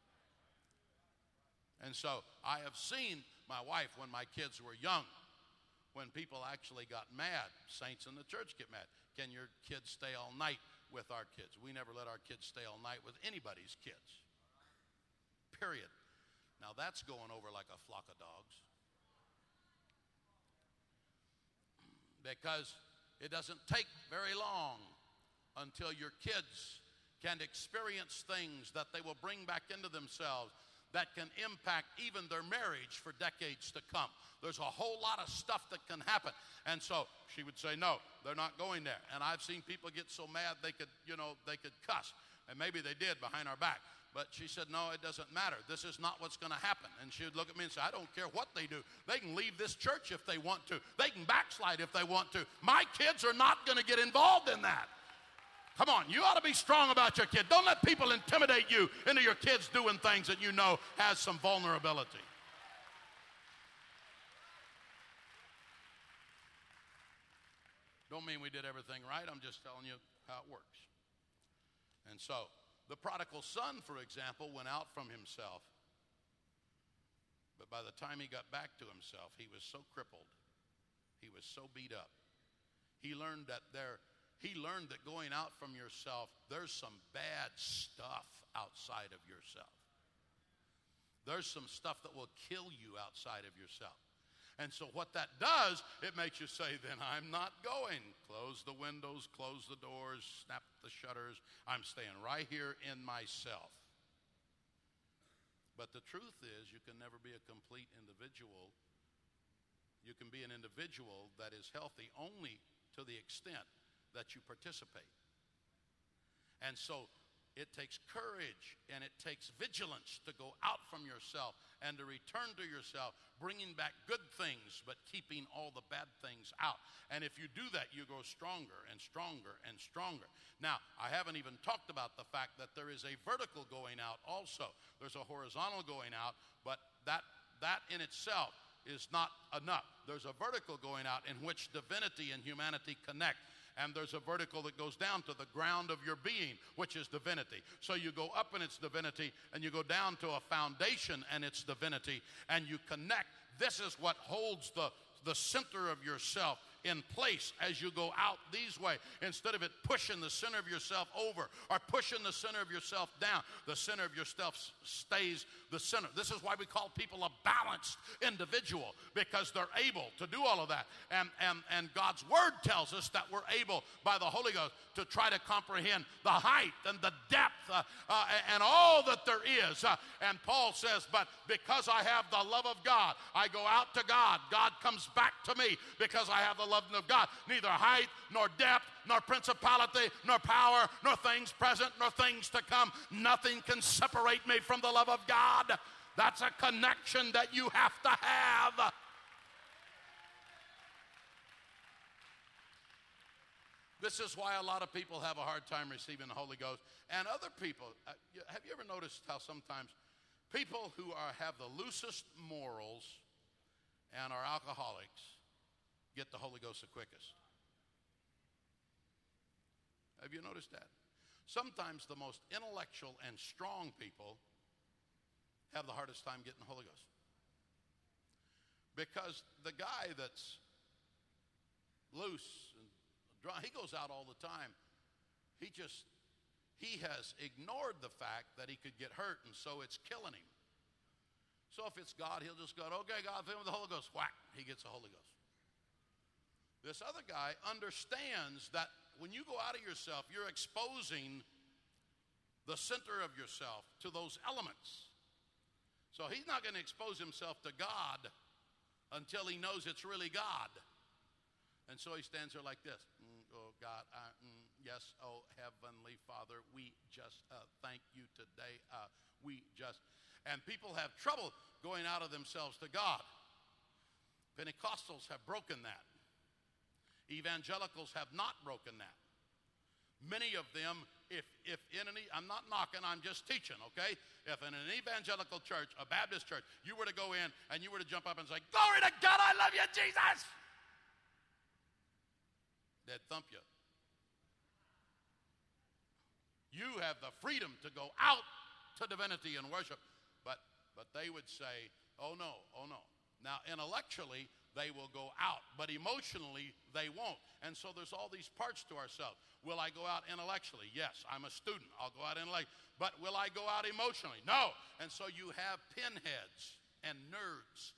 And so I have seen my wife when my kids were young, when people actually got mad. Saints in the church get mad. Can your kids stay all night with our kids? We never let our kids stay all night with anybody's kids. Period. Now that's going over like a flock of dogs. Because it doesn't take very long until your kids can experience things that they will bring back into themselves that can impact even their marriage for decades to come. There's a whole lot of stuff that can happen. And so she would say, no, they're not going there. And I've seen people get so mad they could cuss. And maybe they did behind our back. But she said, no, it doesn't matter. This is not what's going to happen. And she would look at me and say, I don't care what they do. They can leave this church if they want to. They can backslide if they want to. My kids are not going to get involved in that. Come on, you ought to be strong about your kid. Don't let people intimidate you into your kids doing things that you know has some vulnerability. Don't mean we did everything right. I'm just telling you how it works. And so, the prodigal son, for example, went out from himself. But by the time he got back to himself, he was so crippled. He was so beat up. He learned that going out from yourself, there's some bad stuff outside of yourself. There's some stuff that will kill you outside of yourself. And so what that does, it makes you say, then I'm not going. Close the windows, close the doors, snap the shutters. I'm staying right here in myself. But the truth is, you can never be a complete individual. You can be an individual that is healthy only to the extent that you participate. And so it takes courage and it takes vigilance to go out from yourself and to return to yourself, bringing back good things but keeping all the bad things out. And if you do that, you grow stronger and stronger and stronger. Now, I haven't even talked about the fact that there is a vertical going out also. There's a horizontal going out, but that in itself is not enough. There's a vertical going out in which divinity and humanity connect. And there's a vertical that goes down to the ground of your being, which is divinity. So you go up in its divinity, and you go down to a foundation and its divinity, and you connect. This is what holds the center of yourself in place as you go out these way. Instead of it pushing the center of yourself over or pushing the center of yourself down, the center of yourself stays the center. This is why we call people a balanced individual, because they're able to do all of that. And God's word tells us that we're able by the Holy Ghost to try to comprehend the height and the depth and all that there is. And Paul says, but because I have the love of God, I go out to God. God comes back to me because I have the love of God. Neither height, nor depth, nor principality, nor power, nor things present, nor things to come. Nothing can separate me from the love of God. That's a connection that you have to have. This is why a lot of people have a hard time receiving the Holy Ghost. And other people, have you ever noticed how sometimes people who have the loosest morals and are alcoholics get the Holy Ghost the quickest? Have you noticed that? Sometimes the most intellectual and strong people have the hardest time getting the Holy Ghost. Because the guy that's loose and dry, he goes out all the time. He has ignored the fact that he could get hurt, and so it's killing him. So if it's God, he'll just go, okay, God, fill him with the Holy Ghost. Whack, he gets the Holy Ghost. This other guy understands that when you go out of yourself, you're exposing the center of yourself to those elements. So he's not going to expose himself to God until he knows it's really God. And so he stands there like this. Oh, God, yes, oh, Heavenly Father, we just thank you today. And people have trouble going out of themselves to God. Pentecostals have broken that. Evangelicals have not broken that. Many of them, if in any, I'm not knocking, I'm just teaching, okay? If in an evangelical church, a Baptist church, you were to go in and you were to jump up and say, glory to God, I love you, Jesus! They'd thump you. You have the freedom to go out to divinity and worship, but they would say, oh no, oh no. Now, intellectually, they will go out, but emotionally, they won't. And so there's all these parts to ourselves. Will I go out intellectually? Yes, I'm a student. I'll go out intellectually. But will I go out emotionally? No. And so you have pinheads and nerds.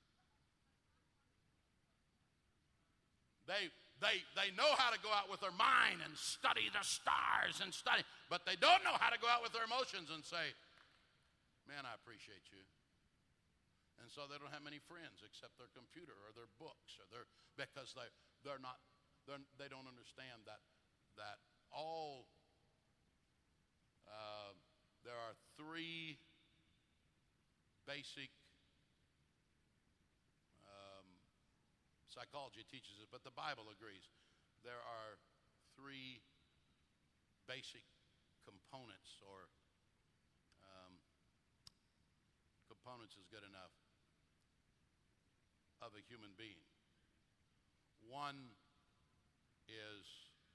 They know how to go out with their mind and study the stars and study, but they don't know how to go out with their emotions and say, man, I appreciate you. And so they don't have many friends except their computer or their books or because they don't understand that all there are three basic psychology teaches it, but the Bible agrees. There are three basic components, or components is good enough, of a human being. One is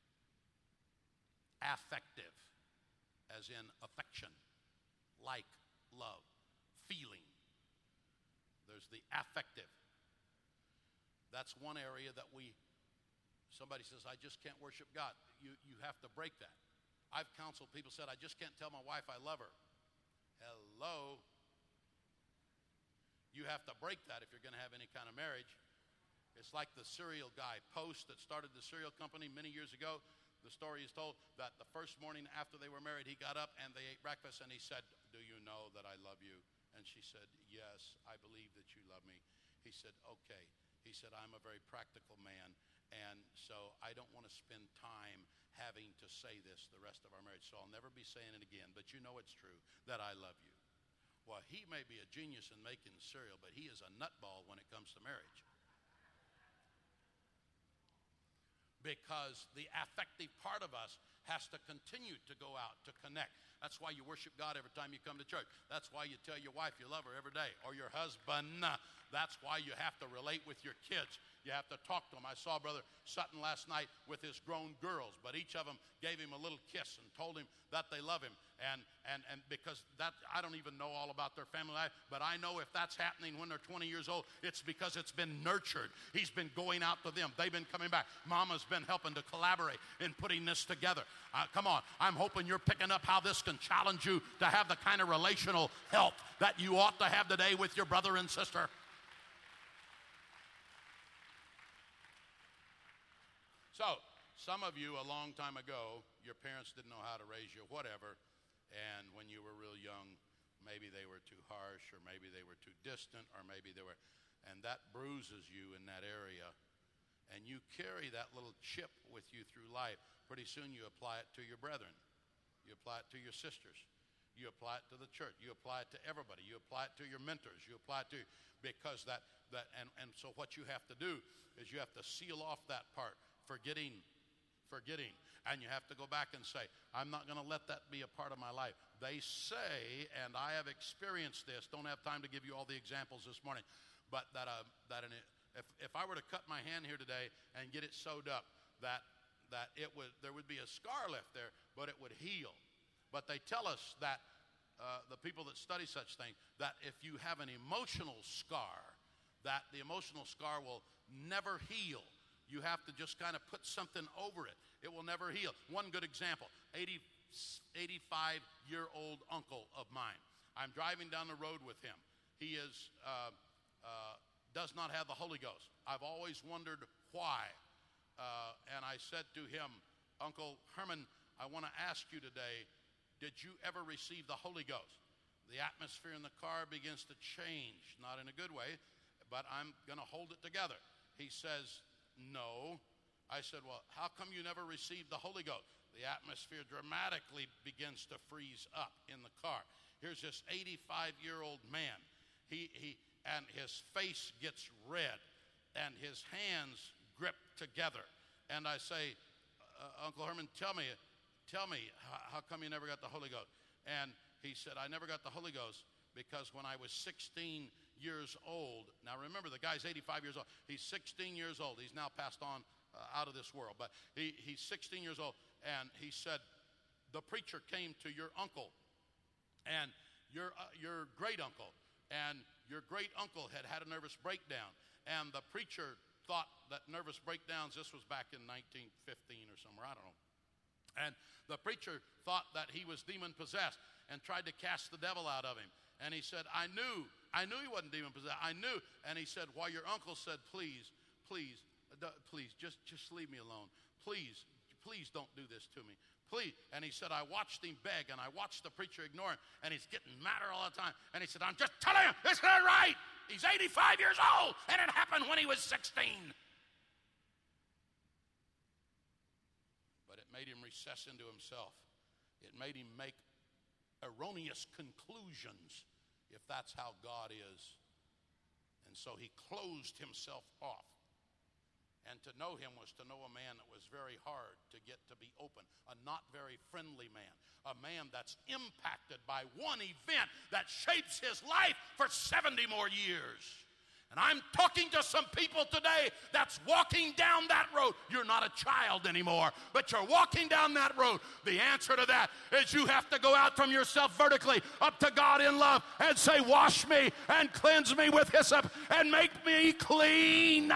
affective, as in affection, like, love, feeling. There's the affective. That's one area that somebody says, I just can't worship God. You have to break that. I've counseled people said, I just can't tell my wife I love her. Hello. You have to break that if you're going to have any kind of marriage. It's like the cereal guy, Post, that started the cereal company many years ago. The story is told that the first morning after they were married, he got up and they ate breakfast and he said, do you know that I love you? And she said, yes, I believe that you love me. He said, okay. He said, I'm a very practical man, and so I don't want to spend time having to say this the rest of our marriage, so I'll never be saying it again, but you know it's true that I love you. Well, he may be a genius in making cereal, but he is a nutball when it comes to marriage. Because the affective part of us has to continue to go out to connect. That's why you worship God every time you come to church. That's why you tell your wife you love her every day, or your husband. That's why you have to relate with your kids. You have to talk to them. I saw Brother Sutton last night with his grown girls, but each of them gave him a little kiss and told him that they love him. And because that, I don't even know all about their family life, but I know if that's happening when they're 20 years old, it's because it's been nurtured. He's been going out to them. They've been coming back. Mama's been helping to collaborate in putting this together. Come on. I'm hoping you're picking up how this can challenge you to have the kind of relational health that you ought to have today with your brother and sister. So, some of you a long time ago, your parents didn't know how to raise you, whatever, and when you were real young, maybe they were too harsh, or maybe they were too distant, or maybe they were, and that bruises you in that area, and you carry that little chip with you through life. Pretty soon you apply it to your brethren. You apply it to your sisters. You apply it to the church. You apply it to everybody. You apply it to your mentors. You apply it to, because and so what you have to do is you have to seal off that part. Forgetting, and you have to go back and say, I'm not going to let that be a part of my life. They say, and I have experienced this, don't have time to give you all the examples this morning, but if I were to cut my hand here today and get it sewed up, that there would be a scar left there, but it would heal. But they tell us that the people that study such things, that if you have an emotional scar, that the emotional scar will never heal. You have to just kind of put something over it. It will never heal. One good example, 85-year-old uncle of mine. I'm driving down the road with him. He does not have the Holy Ghost. I've always wondered why. And I said to him, Uncle Herman, I want to ask you today, did you ever receive the Holy Ghost? The atmosphere in the car begins to change, not in a good way, but I'm going to hold it together. He says, no. I said, well, how come you never received the Holy Ghost? The atmosphere dramatically begins to freeze up in the car. Here's this 85-year-old man. And his face gets red, and his hands grip together. And I say, Uncle Herman, tell me, how come you never got the Holy Ghost? And he said, I never got the Holy Ghost because when I was 16 years old, now remember, the guy's 85 years old. He's 16 years old. He's now passed on out of this world. But he's 16 years old, and he said, the preacher came to your uncle, and your great uncle, and your great uncle had a nervous breakdown, and the preacher thought that nervous breakdowns, this was back in 1915 or somewhere, I don't know. And the preacher thought that he was demon possessed and tried to cast the devil out of him. And he said, I knew he wasn't demon possessed. I knew. And he said, while your uncle said, please, just leave me alone. Please don't do this to me. Please. And he said, I watched him beg, and I watched the preacher ignore him, and he's getting madder all the time. And he said, I'm just telling you, it's not right. He's 85 years old, and it happened when he was 16. But it made him recess into himself. It made him make erroneous conclusions, if that's how God is. And so he closed himself off. And to know him was to know a man that was very hard to get to be open, a not very friendly man, a man that's impacted by one event that shapes his life for 70 more years. And I'm talking to some people today that's walking down that road. You're not a child anymore, but you're walking down that road. The answer to that is you have to go out from yourself vertically up to God in love and say, wash me and cleanse me with hyssop and make me clean.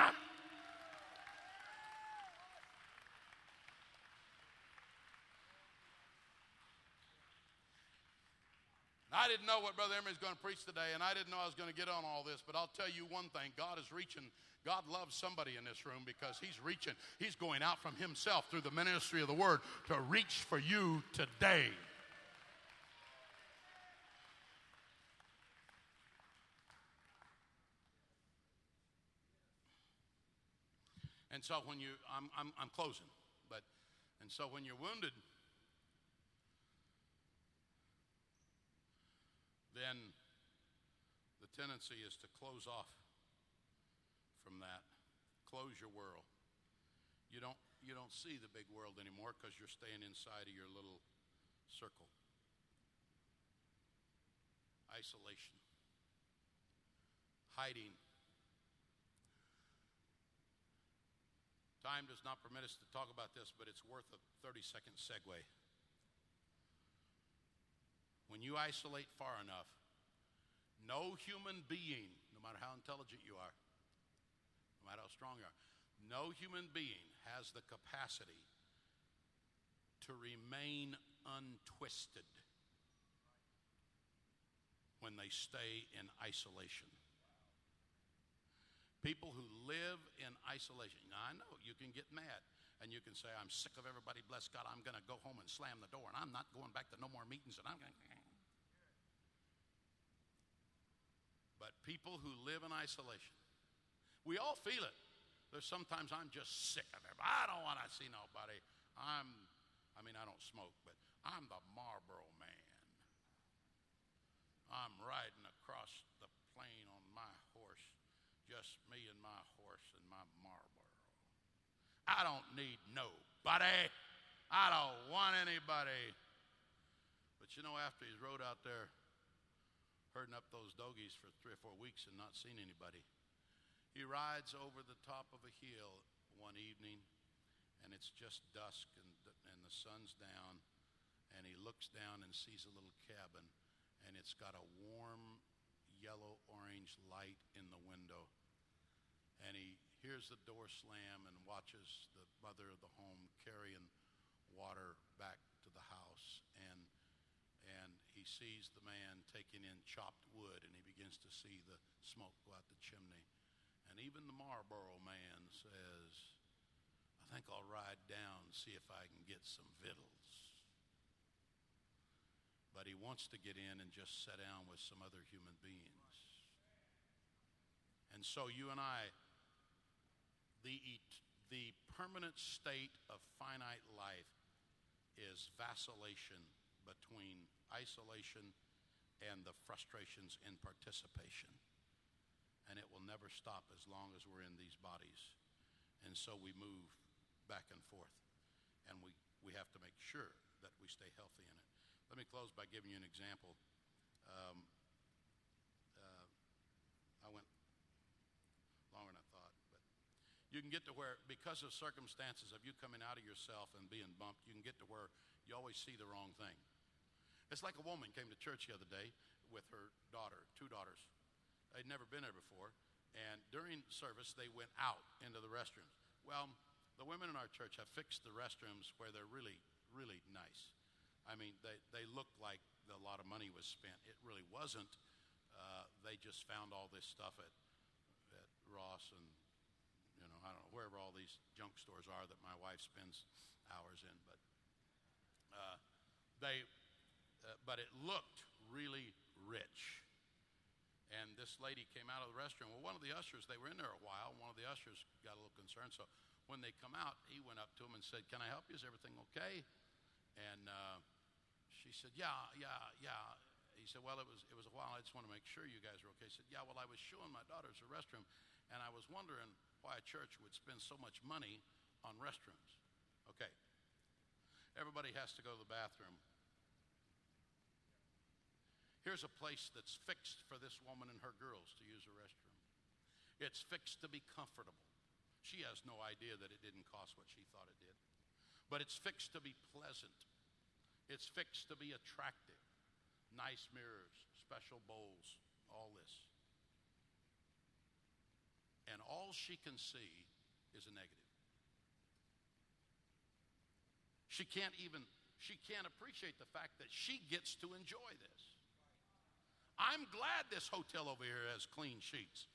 I didn't know what Brother Emery was going to preach today, and I didn't know I was going to get on all this, but I'll tell you one thing. God is reaching. God loves somebody in this room because he's reaching. He's going out from himself through the ministry of the Word to reach for you today. And so when I'm closing, and so when you're wounded, then the tendency is to close off from that. Close your world. You don't see the big world anymore because you're staying inside of your little circle. Isolation. Hiding. Time does not permit us to talk about this, but it's worth a 30-second segue. When you isolate far enough, no human being, no matter how intelligent you are, no matter how strong you are, no human being has the capacity to remain untwisted when they stay in isolation. People who live in isolation. Now, I know you can get mad. And you can say, I'm sick of everybody, bless God, I'm going to go home and slam the door, and I'm not going back to no more meetings, and I'm going to... But people who live in isolation, we all feel it. There's sometimes I'm just sick of everybody. I don't want to see nobody. I don't smoke, but I'm the Marlboro man. I'm riding across the plain on my horse, just me and my horse and my Marlboro. I don't need nobody. I don't want anybody. But you know, after he's rode out there herding up those dogies for 3 or 4 weeks and not seen anybody, he rides over the top of a hill one evening and it's just dusk, and the sun's down, and he looks down and sees a little cabin, and it's got a warm yellow-orange light in the window, and he hears the door slam and watches the mother of the home carrying water back to the house, and he sees the man taking in chopped wood, and he begins to see the smoke go out the chimney. And even the Marlboro man says, I think I'll ride down and see if I can get some victuals. But he wants to get in and just sit down with some other human beings. And so you and I, the permanent state of finite life is vacillation between isolation and the frustrations in participation. And it will never stop as long as we're in these bodies. And so we move back and forth. And we have to make sure that we stay healthy in it. Let me close by giving you an example. I went longer than I thought. But you can get to where, because of circumstances of you coming out of yourself and being bumped, you can get to where you always see the wrong thing. It's like a woman came to church the other day with her daughter, 2 daughters. They'd never been there before. And during service, they went out into the restrooms. Well, the women in our church have fixed the restrooms where they're really, really nice. I mean, they look like a lot of money was spent. It really wasn't. They just found all this stuff at Ross and, I don't know, wherever all these junk stores are that my wife spends hours in. But it looked really rich. And this lady came out of the restroom. Well, one of the ushers, they were in there a while. One of the ushers got a little concerned. So when they come out, he went up to him and said, "Can I help you? Is everything okay?" And she said, yeah. He said, "Well, it was a while. I just want to make sure you guys are okay." He said, "Yeah, well, I was showing my daughters a restroom, and I was wondering why a church would spend so much money on restrooms." Okay. Everybody has to go to the bathroom. Here's a place that's fixed for this woman and her girls to use a restroom. It's fixed to be comfortable. She has no idea that it didn't cost what she thought it did. But it's fixed to be pleasant. It's fixed to be attractive. Nice mirrors, special bowls, all this. And all she can see is a negative. She can't appreciate the fact that she gets to enjoy this. I'm glad this hotel over here has clean sheets.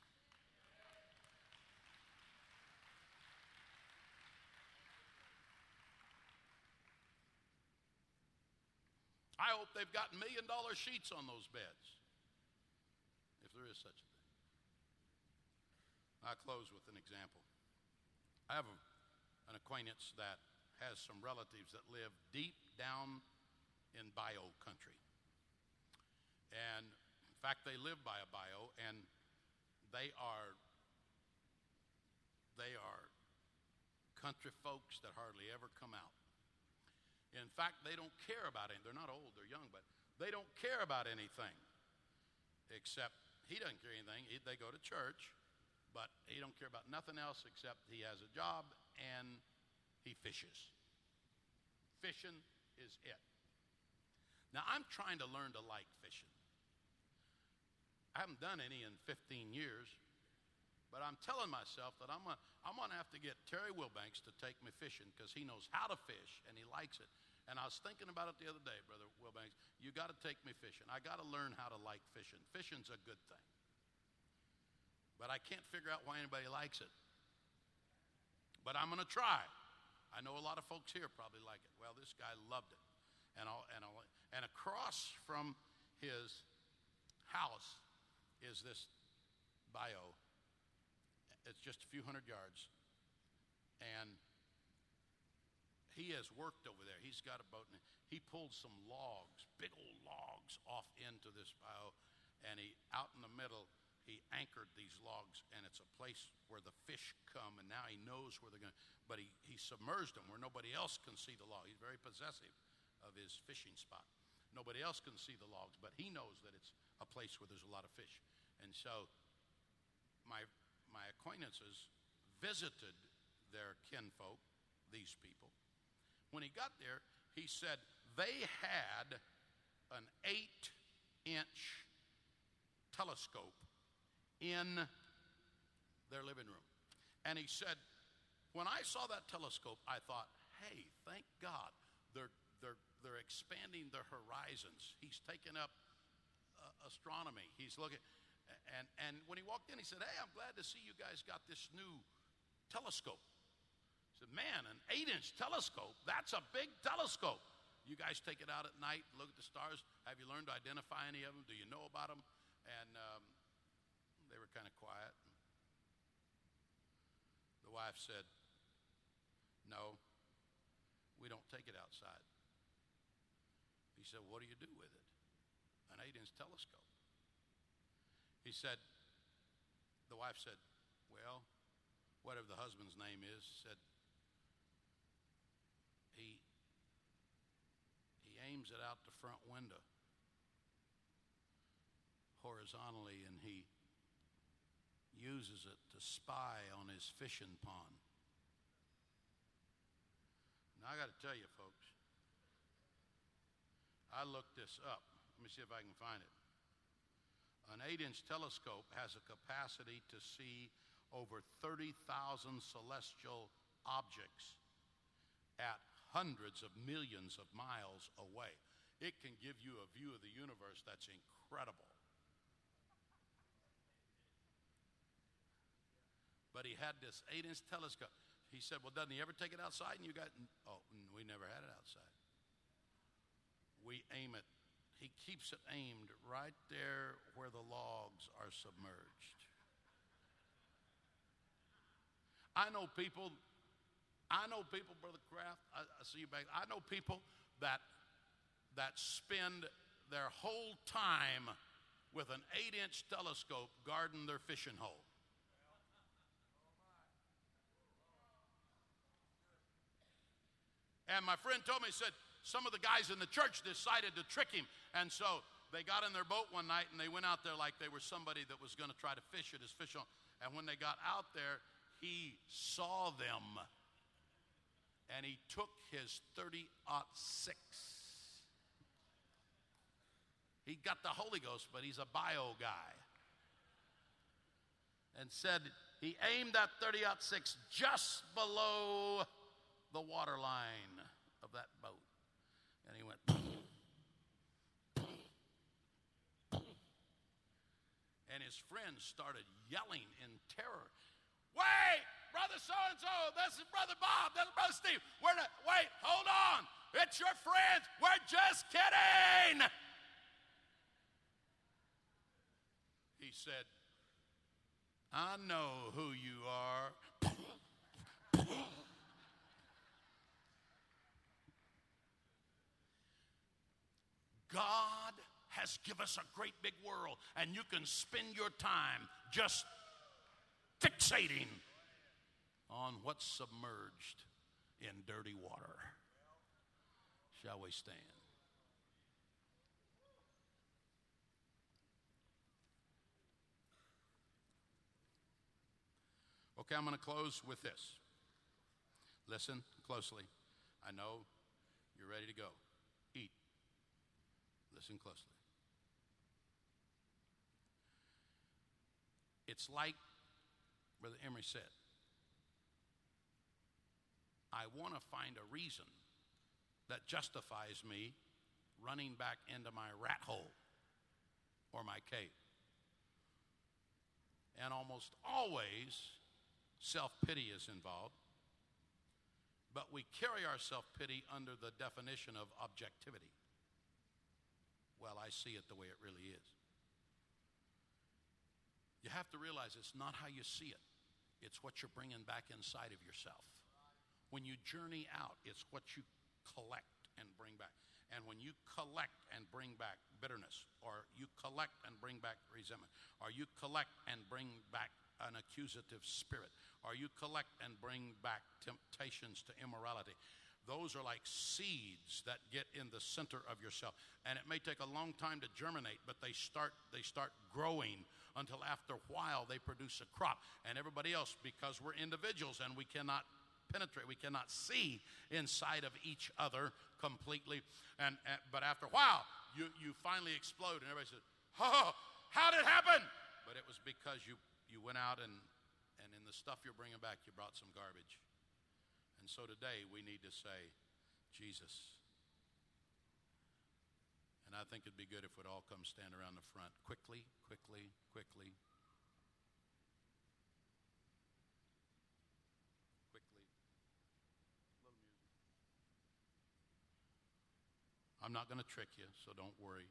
I hope they've got $1 million sheets on those beds, if there is such a thing. I'll close with an example. I have an acquaintance that has some relatives that live deep down in bio country. And in fact, they live by a bio, and they are country folks that hardly ever come out. In fact, they don't care about anything. They're not old, they're young, but they don't care about anything. Except he doesn't care anything. They go to church, but he don't care about nothing else except he has a job and he fishes. Fishing is it. Now, I'm trying to learn to like fishing. I haven't done any in 15 years, but I'm telling myself that I'm going to have to get Terry Wilbanks to take me fishing because he knows how to fish and he likes it. And I was thinking about it the other day, Brother Wilbanks. You got to take me fishing. I got to learn how to like fishing. Fishing's a good thing. But I can't figure out why anybody likes it. But I'm going to try. I know a lot of folks here probably like it. Well, this guy loved it. And across from his house is this bio. It's just a few hundred yards. And he has worked over there. He's got a boat. And he pulled some logs, big old logs, off into this bio. And out in the middle, he anchored these logs. And it's a place where the fish come. And now he knows where they're going. But he submerged them where nobody else can see the log. He's very possessive of his fishing spot. Nobody else can see the logs, but he knows that it's a place where there's a lot of fish. And so my acquaintances visited their kinfolk these people. When he got there, he said they had an 8-inch telescope in their living room. And he said, when I saw that telescope, I thought, hey, thank God they're expanding their horizons. He's taken up astronomy. He's looking, and when he walked in, he said, hey, I'm glad to see you guys got this new telescope. He said, man, an 8-inch telescope, that's a big telescope. You guys take it out at night, look at the stars. Have you learned to identify any of them? Do you know about them? And they were kind of quiet. The wife said, no, we don't take it outside. He said, what do you do with it? An 8-inch telescope. He said, the wife said, well, whatever the husband's name is, said, he aims it out the front window horizontally, and he uses it to spy on his fishing pond. Now, I got to tell you, folks, I looked this up. Let me see if I can find it. An 8-inch telescope has a capacity to see over 30,000 celestial objects at hundreds of millions of miles away. It can give you a view of the universe that's incredible. But he had this 8-inch telescope. He said, well, doesn't he ever take it outside? And you got, oh, we never had it outside. We aim it. He keeps it aimed right there where the logs are submerged. I know people, Brother Kraft, I see you back. I know people that spend their whole time with an 8-inch telescope guarding their fishing hole. And my friend told me, he said, some of the guys in the church decided to trick him. And so they got in their boat one night and they went out there like they were somebody that was going to try to fish at his fish hole. And when they got out there, he saw them. And he took his 30-06. He got the Holy Ghost, but he's a bio guy. And said he aimed that 30-06 just below the water line of that boat. And he went, and his friends started yelling in terror. Wait, Brother so-and-so, this is Brother Bob, this is Brother Steve. Wait, hold on. It's your friends. We're just kidding. He said, I know who you are. God has given us a great big world, and you can spend your time just fixating on what's submerged in dirty water. Shall we stand? Okay, I'm going to close with this. Listen closely. I know you're ready to go. Eat. Listen closely. It's like Brother Emery said, I want to find a reason that justifies me running back into my rat hole or my cave. And almost always, self-pity is involved. But we carry our self-pity under the definition of objectivity. Well, I see it the way it really is. You have to realize it's not how you see it. It's what you're bringing back inside of yourself. When you journey out, it's what you collect and bring back. And when you collect and bring back bitterness, or you collect and bring back resentment, or you collect and bring back an accusative spirit, or you collect and bring back temptations to immorality, those are like seeds that get in the center of yourself. And it may take a long time to germinate, but they start growing until after a while they produce a crop. And everybody else, because we're individuals and we cannot penetrate. We cannot see inside of each other completely. But after a while, you finally explode, and everybody says, "Oh, how did it happen?" But it was because you went out and in the stuff you're bringing back, you brought some garbage. And so today we need to say, Jesus. And I think it'd be good if we'd all come stand around the front quickly, quickly, quickly. Quickly. A little music. I'm not going to trick you, so don't worry.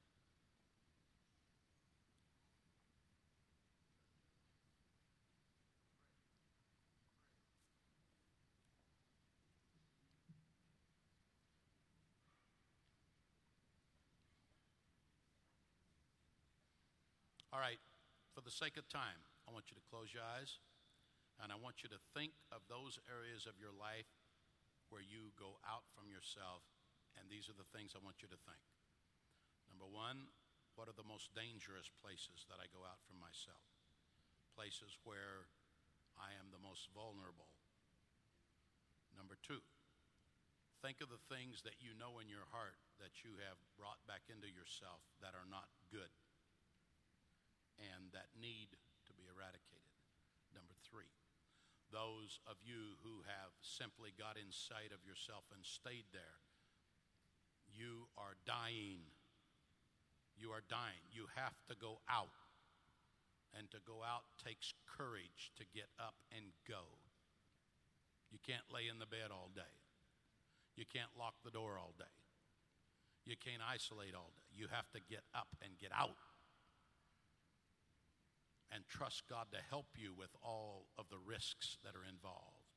All right, for the sake of time, I want you to close your eyes, and I want you to think of those areas of your life where you go out from yourself, and these are the things I want you to think. Number one, what are the most dangerous places that I go out from myself? Places where I am the most vulnerable. Number two, think of the things that you know in your heart that you have brought back into yourself that are not good and that need to be eradicated. Number three, those of you who have simply got inside of yourself and stayed there, you are dying. You are dying. You have to go out. And to go out takes courage to get up and go. You can't lay in the bed all day. You can't lock the door all day. You can't isolate all day. You have to get up and get out. And trust God to help you with all of the risks that are involved.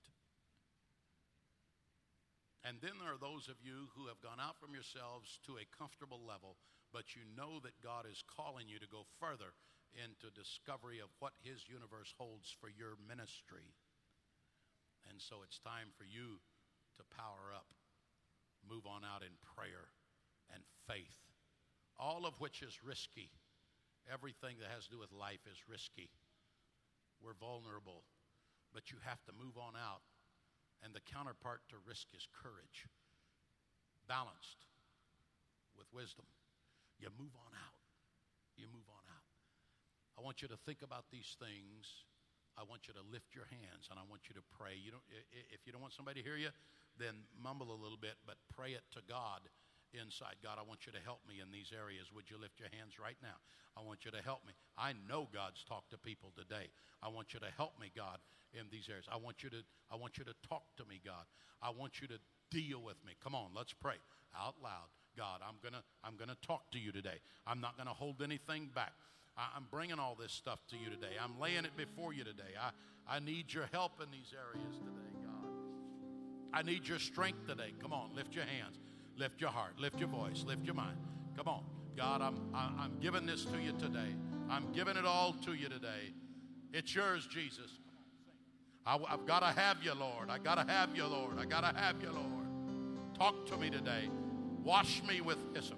And then there are those of you who have gone out from yourselves to a comfortable level, but you know that God is calling you to go further into discovery of what His universe holds for your ministry. And so it's time for you to power up, move on out in prayer and faith, all of which is risky. Everything that has to do with life is risky. We're vulnerable, but you have to move on out. And the counterpart to risk is courage, balanced with wisdom. You move on out. You move on out. I want you to think about these things. I want you to lift your hands, and I want you to pray. If you don't want somebody to hear you, then mumble a little bit, but pray it to God inside. God, I want you to help me in these areas. Would you lift your hands right now? I want you to help me. I know God's talked to people today. I want you to help me, God, in these areas. I want you to talk to me, God. I want you to deal with me. Come on, let's pray out loud. God, I'm gonna talk to you today. I'm not gonna hold anything back. I'm bringing all this stuff to you today. I'm laying it before you today. I need your help in these areas today, God. I need your strength today. Come on, lift your hands. Lift your heart, lift your voice, lift your mind. Come on. God, I'm giving this to you today. I'm giving it all to you today. It's yours, Jesus. I've got to have you, Lord. I got to have you, Lord. I got to have you, Lord. Talk to me today. Wash me with hyssop.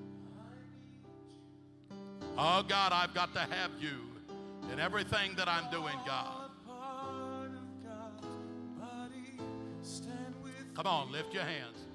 Oh, God, I've got to have you in everything that I'm doing, God. Come on, lift your hands.